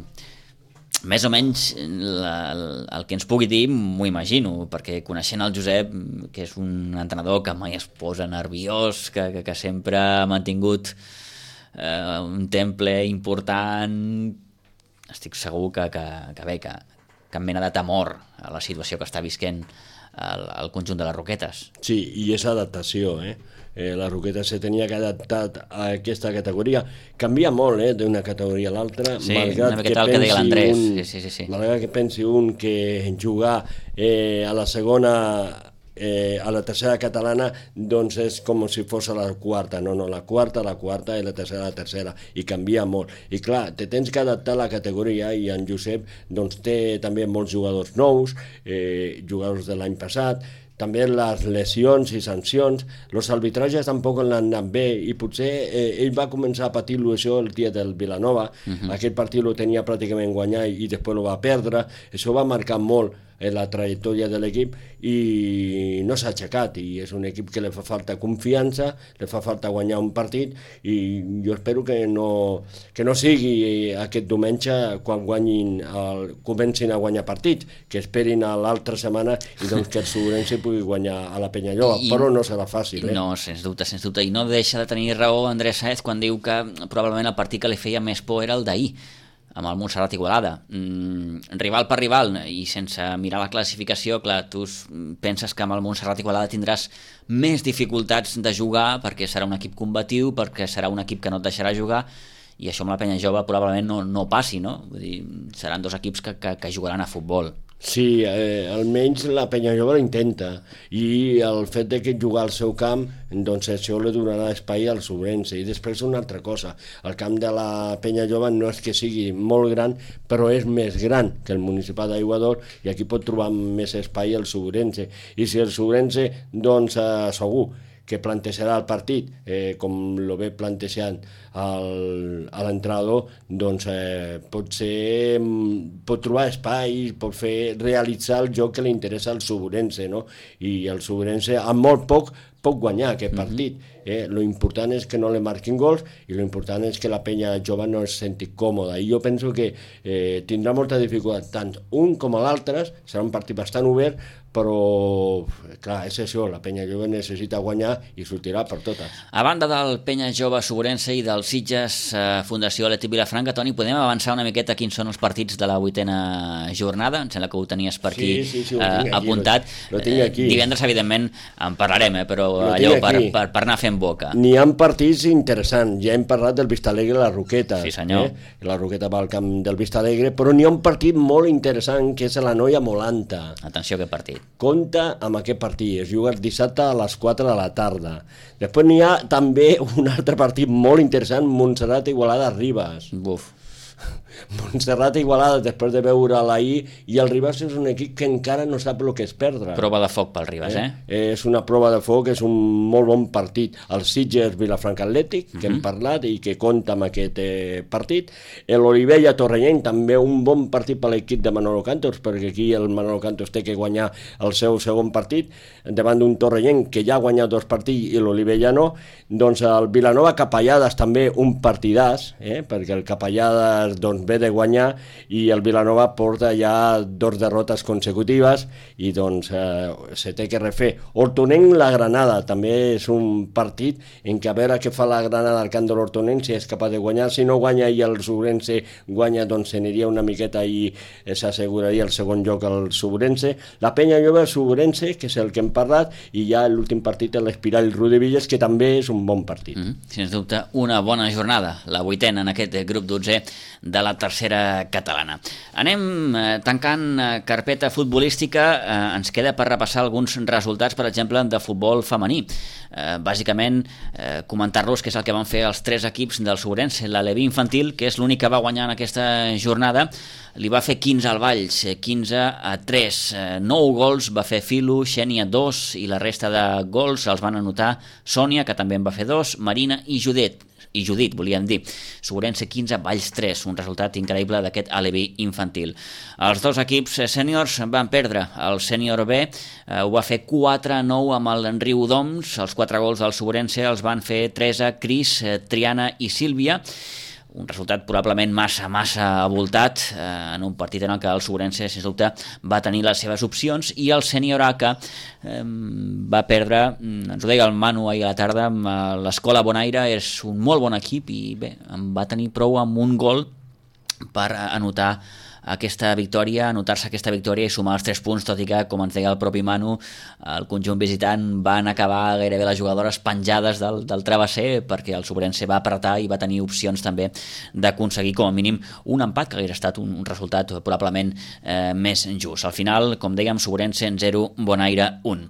més o menys la, el que ens pugui dir, m'ho imagino, perquè coneixent el Josep, que és un entrenador que mai es posa nerviós, que, que, que sempre ha mantingut eh, un temple important, estic segur que, que, que bé, que cap mena de temor a la situació que està visquent el, el conjunt de les Roquetes. Sí, i és adaptació, eh? Eh, la Roqueta se tenia que adaptar a aquesta categoria. Canvia molt, eh, d'una categoria a l'altra, sí, malgrat que, el que deia l'Andrés. Un, sí, sí, sí, sí. malgrat que pensi un que jugar eh, a la segona, eh, a la tercera catalana, doncs és com si fos a la quarta. No, no, la quarta, la quarta i la tercera, la tercera. I canvia molt. I clar, te tens que adaptar a la categoria i en Josep doncs, té també molts jugadors nous, eh, jugadors de l'any passat, també les lesions i sancions, els arbitratges tampoc l'han anat bé i potser eh, ell va començar a patir-lo això el dia del Vilanova, uh-huh. Aquest partit lo tenia pràcticament guanyat i després lo va perdre, això va marcar molt en la trajectòria de l'equip i no s'ha aixecat i és un equip que li fa falta confiança, li fa falta guanyar un partit i jo espero que no, que no sigui aquest diumenge quan guanyin el, comencin a guanyar partits, que esperin a l'altra setmana i doncs que el Subrense pugui guanyar a la Penyallola, I, però no serà fàcil. Eh? No, sens dubte, sens dubte, i no deixa de tenir raó Andrés Sáez quan diu que probablement el partit que li feia més por era el d'ahir, amb el Montserrat Igualada. Mm, rival per rival, i sense mirar la classificació, clar, tu penses que amb el Montserrat Igualada tindràs més dificultats de jugar perquè serà un equip combatiu, perquè serà un equip que no et deixarà jugar, i això amb la penya jove probablement no, no passi, no? Vull dir, seran dos equips que, que, que jugaran a futbol. Sí, eh, almenys la penya jove l'intenta i el fet de que jugar al seu camp doncs això li donarà espai al Subrense. I després una altra cosa, el camp de la penya jove no és que sigui molt gran, però és més gran que el municipal d'Aiguador i aquí pot trobar més espai el Subrense. I si el Subrense doncs eh, segur que plantejarà el partit eh, com lo ve plantejant el, a l'entrenador, doncs eh, pot ser, pot trobar espai, pot fer realitzar el joc que li interessa al Subrense, no? I el Subrense amb molt poc pot guanyar aquest partit. Eh? Lo important és que no li marquin gols i lo important és que la penya jove no es senti còmoda. I jo penso que eh, tindrà molta dificultat, tant un com l'altre, serà un partit bastant obert, però clar, és això, la penya jove necessita guanyar i sortirà per totes. A banda del penya jove Subrense i del Sitges eh, Fundació Atlètic Vilafranca, Toni, podem avançar una miqueta quins són els partits de la vuitena jornada? Em sembla que ho tenies per aquí, sí, sí, sí, eh, aquí apuntat. Lo, lo tinc aquí. Eh, divendres, evidentment, en parlarem, eh, però lo allò per, per, per anar fent boca. N'hi ha partits interessants, ja hem parlat del Vistalegre i la Roqueta. Sí, senyor. Eh? La Roqueta va al camp del Vistalegre, però n'hi ha un partit molt interessant que és la Noia Molanta. Atenció a aquest partit. Compte amb aquest partit, es juga el dissabte a les quatre de la tarda. Després n'hi ha també un altre partit molt interessant, Montserrat Igualada Ribes. Buf. Montserrat Igualada, després de veure l'ahir, i el Ribas és un equip que encara no sap el que és perdre. Prova de foc pel Ribas, eh? eh? És una prova de foc, és un molt bon partit. El Sitges Vilafranca Atlètic, que uh -huh. hem parlat i que compta amb aquest eh, partit. L'Olivella Torrelleny, també un bon partit per l'equip de Manolo Cantos, perquè aquí el Manolo Cantos té que guanyar el seu segon partit, davant d'un Torrelleny que ja ha guanyat dos partits i l'Olivella no. Doncs el Vilanova Capellades també un partidàs, eh? perquè el Capellades doncs, ve de guanyar i el Vilanova porta ja dos derrotes consecutives i doncs eh, se té que refer. Hortonenc la Granada també és un partit en què a veure què fa la Granada al camp de l'Hortonenc, si és capaç de guanyar. Si no guanya i el Subrense guanya, doncs s'aniria una miqueta i s'asseguraria el segon lloc al Subrense. La Penya Lloba al Subrense, que és el que hem parlat, i ja l'últim partit és l'Espiral Rudevilles, que també és un bon partit. Mm, sens dubte, una bona jornada, la vuitena en aquest grup dotzè de la tercera catalana. Anem eh, tancant eh, carpeta futbolística, eh, ens queda per repassar alguns resultats, per exemple, de futbol femení. Eh, bàsicament, eh, comentar-los què és el que van fer els tres equips del Subrense. La Leví Infantil, que és l'únic que va guanyar en aquesta jornada, li va fer quinze al Valls, quinze a tres, eh, nou gols va fer Filo, Xènia dos, i la resta de gols els van anotar Sònia, que també en va fer dos, Marina i Judit, i Judit, volíem dir. Subrense quinze, Valls tres, un resultat increïble d'aquest Aleví Infantil. Els dos equips sèniors van perdre. El sènior B eh, ho va fer quatre a nou amb el Riudoms, els quatre gols del Subrense els van fer Teresa, Cris, eh, Triana i Sílvia, un resultat probablement massa, massa avoltat eh, en un partit en el que el Subrense, sens dubte, va tenir les seves opcions, i el sènior A que eh, va perdre, ens ho deia el Manu ahir a la tarda, amb l'Escola Bonaire, és un molt bon equip i bé, en va tenir prou amb un gol per anotar aquesta victòria, anotar-se aquesta victòria i sumar els tres punts, tot i que, com ens deia el propi Manu, el conjunt visitant van acabar gairebé les jugadores penjades del, del travesser, perquè el Subrense va apretar i va tenir opcions també d'aconseguir com a mínim un empat, que hauria estat un, un resultat probablement eh, més just. Al final, com dèiem, Subrense en zero, Bonaire un.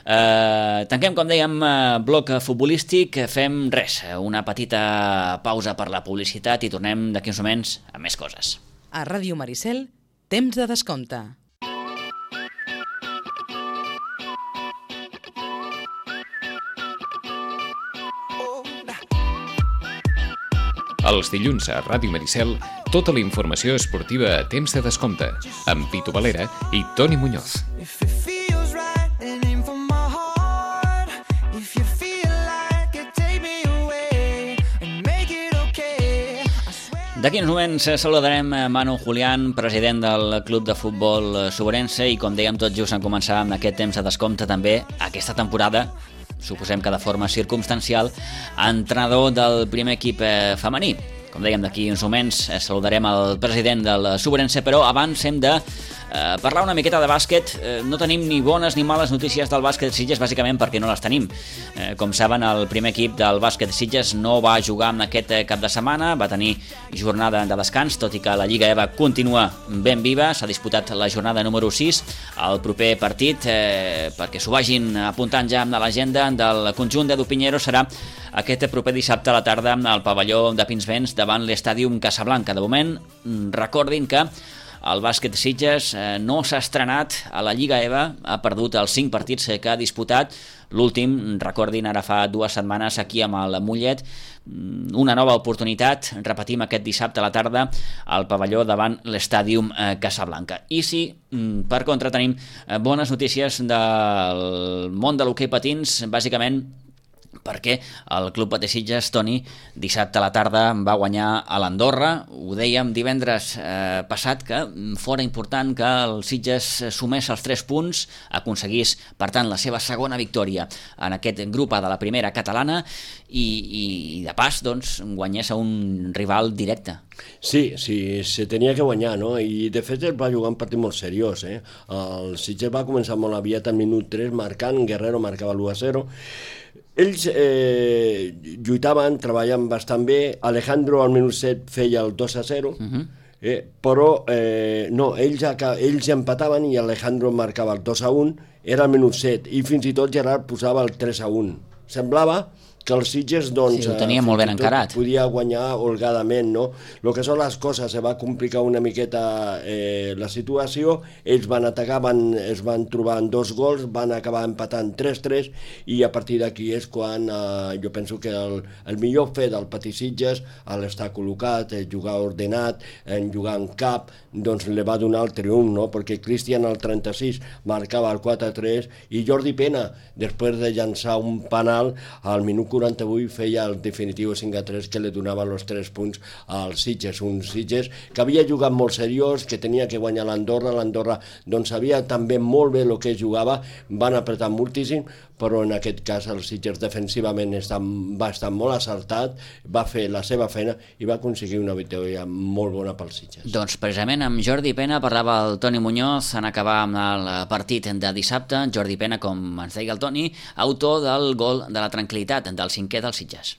Eh, tanquem, com dèiem, bloc futbolístic, fem res, una petita pausa per la publicitat i tornem d'aquí uns moments a més coses. A Ràdio Maricel, temps de descompte. Els dilluns a Ràdio Maricel, tota la informació esportiva a temps de descompte, amb Pitu Valera i Toni Muñoz. D'aquí uns moments saludarem Manu Julián, president del Club de Futbol Subrense, i com dèiem tot just en començar amb aquest temps de descompte també aquesta temporada, suposem que de forma circumstancial, entrenador del primer equip femení. Com dèiem, d'aquí uns moments saludarem el president del Subrense, però abans hem de eh, parlar una miqueta de bàsquet. Eh, no tenim ni bones ni males notícies del bàsquet Sitges, bàsicament perquè no les tenim. Eh, com saben, el primer equip del bàsquet Sitges no va jugar en aquest cap de setmana, va tenir jornada de descans, tot i que la Lliga EVA continua ben viva. S'ha disputat la jornada número sis. El proper partit, eh, perquè s'ho vagin apuntant ja a l'agenda del conjunt d'Edu Pinheiro, serà aquest proper dissabte a la tarda al pavelló de Pinsbens davant l'Estàdium Casablanca. De moment, recordin que el bàsquet Sitges eh, no s'ha estrenat a la Lliga EVA, ha perdut els cinc partits que ha disputat. L'últim, recordin, ara fa dues setmanes aquí amb el Mollet. Una nova oportunitat, repetim aquest dissabte a la tarda al pavelló davant l'Estàdium Casablanca. I si, per contra, tenim bones notícies del món de l'hoquei patins, bàsicament perquè el Club Patí Sitges, Toni, dissabte a la tarda va guanyar a l'Andorra. Ho dèiem divendres eh, passat, que fora important que el Sitges sumés els tres punts, aconseguís, per tant, la seva segona victòria en aquest grup A de la primera catalana i, i, i de pas, doncs, guanyés a un rival directe. Sí, sí, se tenia que guanyar, no? I de fet es va jugar un partit molt seriós, eh? El Sitges va començar molt aviat al minut tres marcant, Guerrero marcava l'u a zero. Ells eh, lluitaven, treballaven bastant bé. Alejandro al minut set feia el dos a zero, uh-huh. eh, però eh, no, ells, ells empataven i Alejandro marcava el dos a un, era el minut set, i fins i tot Gerard posava el tres a un. Semblava que els Sitges doncs, sí, ho tenia molt ben encarat. Podia guanyar holgadament, no? El que són les coses, se va complicar una miqueta eh, la situació, ells van atacar, van, es van trobar en dos gols, van acabar empatant tres tres i a partir d'aquí és quan eh, jo penso que el, el millor fer del Patí Sitges, a l'estar col·locat, eh, jugar ordenat, en jugar en cap, doncs li va donar el triomf, no? Perquè Cristian al trenta-sis marcava el quatre tres i Jordi Pena, després de llançar un penal, al minut quaranta-vuit feia el definitiu cinc a tres que li donaven els tres punts als Sitges, un Sitges que havia jugat molt seriós, que tenia que guanyar l'Andorra, l'Andorra doncs sabia també molt bé el que jugava, van apretar moltíssim, però en aquest cas el Sitges defensivament està, va estar molt acertat, va fer la seva feina i va aconseguir una victòria molt bona pels Sitges. Doncs precisament amb Jordi Pena parlava el Toni Muñoz en acabar amb el partit de dissabte. Jordi Pena, com ens deia el Toni, autor del gol de la tranquil·litat, del cinquè del Sitges.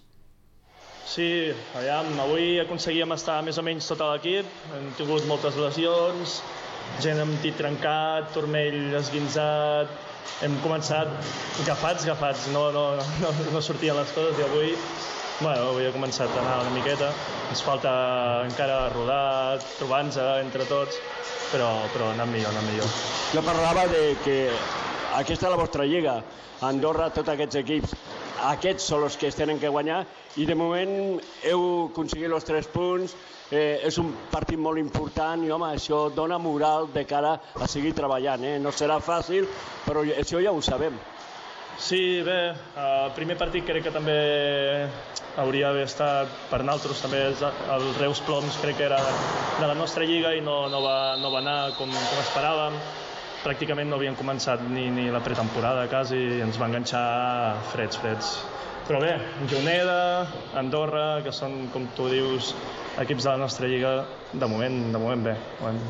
Sí, aviam, avui aconseguíem estar més o menys tot l'equip, hem tingut moltes lesions, gent amb tit trencat, turmell esguinçat, hem començat agafats, agafats, no, no, no, no sortien les coses i avui, bueno, avui ha començat a anar una miqueta, ens falta encara rodar, trobar-nos entre tots, però, però anant millor, anant millor. Jo parlava de que aquesta és la vostra lliga, a Andorra tots aquests equips, aquests són els que es tenen que guanyar i de moment heu aconseguit els tres punts, eh, és un partit molt important i home, això dona moral de cara a seguir treballant, eh? No serà fàcil, però això ja ho sabem. Sí, bé, el primer partit crec que també hauria d'haver estat per nosaltres, també el Reus Ploms crec que era de la nostra lliga i no, no, va, no va anar com, com esperàvem. Pràcticament no havien començat ni, ni la pretemporada quasi i ens va enganxar freds, freds. Però bé, Juneda, Andorra, que són, com tu dius, equips de la nostra lliga, de moment, de moment bé. Bueno,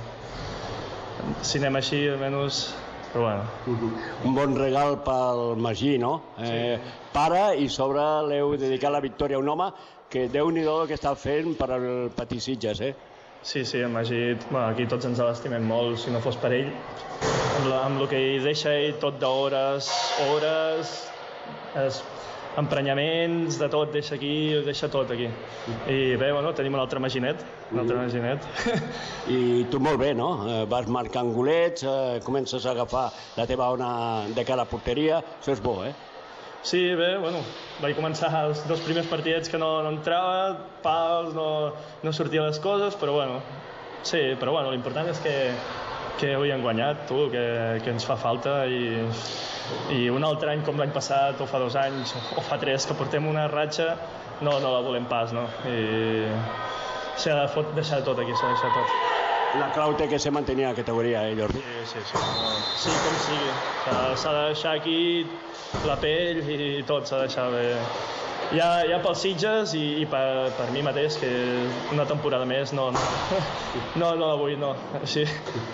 si anem així, almenys, però bueno. Un bon regal pel Magí, no? Eh, pare i sobre l'heu dedicat la victòria a un home que Déu-n'hi-do que està fent per al Patí Sitges, eh? Sí, sí, en Magí, bueno, aquí tots ens l'estimem molt, si no fos per ell. Amb, la, amb el que hi deixa ell tot d'hores, hores, es, emprenyaments, de tot, deixa aquí, deixa tot aquí. I bé, bueno, tenim un altre Maginet, un altre Maginet. I tu molt bé, no? Vas marcant golets, eh, comences a agafar la teva ona de cara a porteria, això és bo, eh? Sí, bé, bueno, vaig començar els dos primers partits que no, no entrava, pals, no, no sortia les coses, però bueno, sí, però bueno, l'important és que, que avui hem guanyat, tu, que, que ens fa falta i, i un altre any com l'any passat, o fa dos anys, o fa tres, que portem una ratxa, no, no la volem pas, no? I s'ha de deixar tot aquí, s'ha de deixar tot. La clau té que ser mantenir la categoria, eh, Jordi? Sí, sí, sí. No, sí, com sigui. S'ha de deixar aquí la pell i tot s'ha de deixar bé. Ja, ja pels Sitges i, i per, per mi mateix, que una temporada més no, no, no, no la vull, no. Així.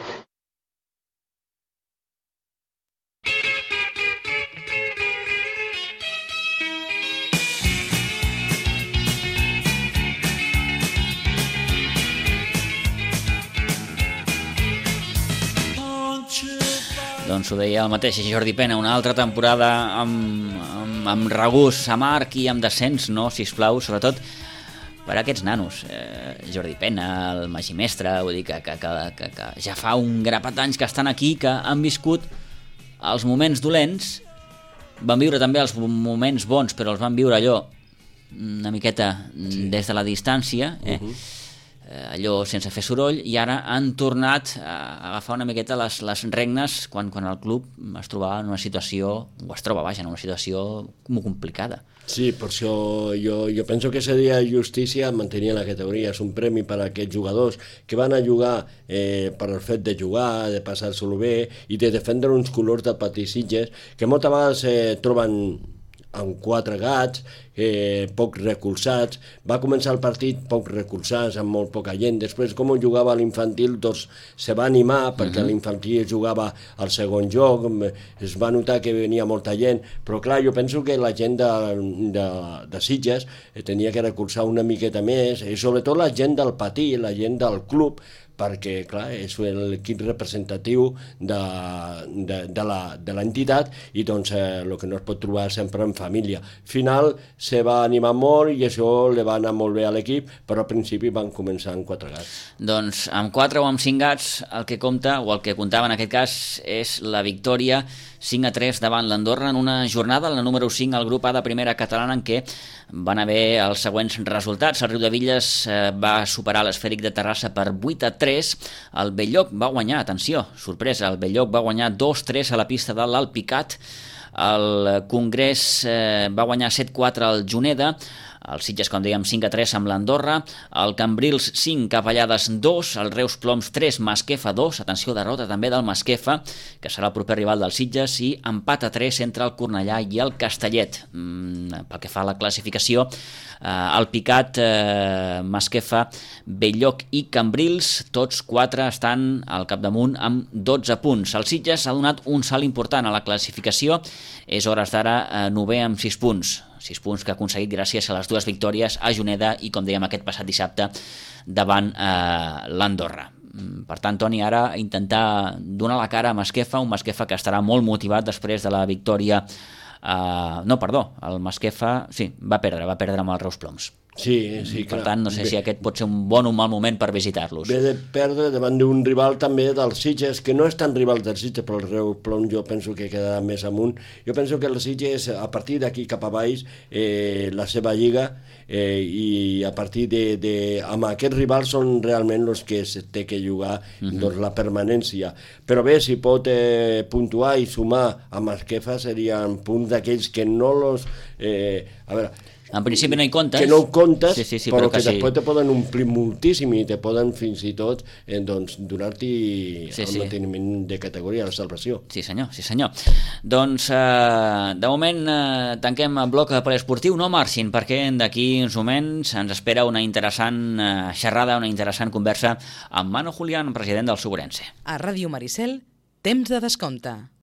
Doncs ho deia el mateix Jordi Pena, una altra temporada amb, amb, amb regús amarg i amb descens, no, sisplau, sobretot per a aquests nanos. Eh, Jordi Pena, el Magí Mestre, vull dir que, que, que, que, que ja fa un grapat d'anys que estan aquí, que han viscut els moments dolents, van viure també els moments bons, però els van viure allò una miqueta sí. des de la distància, eh? Uh-huh. allò sense fer soroll, i ara han tornat a agafar una miqueta les, les regnes quan, quan el club es trobava en una situació, o es troba, vaja, en una situació molt complicada. Sí, per això jo, jo penso que seria justícia mantenir la categoria. És un premi per a aquests jugadors que van a jugar eh, per el fet de jugar, de passar-se-lo bé i de defendre uns colors del Patí Sitges que moltes vegades eh, troben amb quatre gats, eh, poc recolzats. Va començar el partit poc recolzats, amb molt poca gent. Després, com jugava a l'infantil, doncs se va animar, perquè uh-huh. l'infantil jugava al segon joc, es va notar que venia molta gent, però clar, jo penso que la gent de, de, de Sitges eh, tenia que recolzar una miqueta més, i sobretot la gent del Patí, la gent del club, perquè, clar, és l'equip representatiu de, de, de la- de l'entitat i doncs eh, el que no es pot trobar sempre en família. Al final se va animar molt i això li va anar molt bé a l'equip, però al principi van començar amb quatre gats. Doncs amb quatre o amb cinc gats el que compta, o el que comptava en aquest cas, és la victòria cinc a tres davant l'Andorra en una jornada, la número cinc al grup A de primera catalana, en què van haver els següents resultats. El Riudevilles eh, va superar l'Esfèric de Terrassa per vuit a tres, el Bell-lloc va guanyar, atenció, sorpresa, el Bell-lloc va guanyar dos tres a la pista de l'Alpicat, el Congrés eh, va guanyar set quatre al Juneda, el Sitges, com dèiem, cinc a tres amb l'Andorra, el Cambrils cinc, Capellades dos, el Reus Ploms tres, Masquefa dos, atenció, derrota també del Masquefa, que serà el proper rival del Sitges, i empat a tres entre el Cornellà i el Castellet. Mm, pel que fa a la classificació, eh, el Picat, eh, Masquefa, Bell-lloc i Cambrils, tots quatre estan al capdamunt amb dotze punts. El Sitges ha donat un salt important a la classificació, és hores d'ara eh, novè amb sis punts. sis punts que ha aconseguit gràcies a les dues victòries a Juneda i, com dèiem, aquest passat dissabte davant eh, l'Andorra. Per tant, Toni, ara intentar donar la cara a Masquefa, un Masquefa que estarà molt motivat després de la victòria... Eh, no, perdó, el Masquefa sí, va perdre, va perdre amb els Reus Ploms. Sí, sí, per clar. tant, no sé Bé. si aquest pot ser un bon o un mal moment per visitar-los. Ve de perdre davant d'un rival també del Sitges, que no és tan rival del Sitges, però el Reus Plom jo penso que quedarà més amunt. Jo penso que el Sitges, a partir d'aquí cap a baix, eh, la seva lliga, eh, i a partir de, de... amb aquests rivals són realment els que es té que jugar Mhm. doncs, la permanència. Però bé, si pot eh, puntuar i sumar a Masquefa serien punts d'aquells que no los... Eh, a veure, en principi no hi comptes. que no ho comptes, sí, sí, sí, però, però que, que sí. després te poden omplir moltíssim i te poden fins i tot eh, doncs, donar-t'hi Sí, el sí. manteniment de categoria, la salvació. Sí senyor, sí senyor. Doncs eh, de moment eh, tanquem el bloc de poliesportiu, no marxin, perquè d'aquí uns moments ens espera una interessant eh, xerrada, una interessant conversa amb Manu Julián, president del Suburense. A Ràdio Maricel, temps de descompte.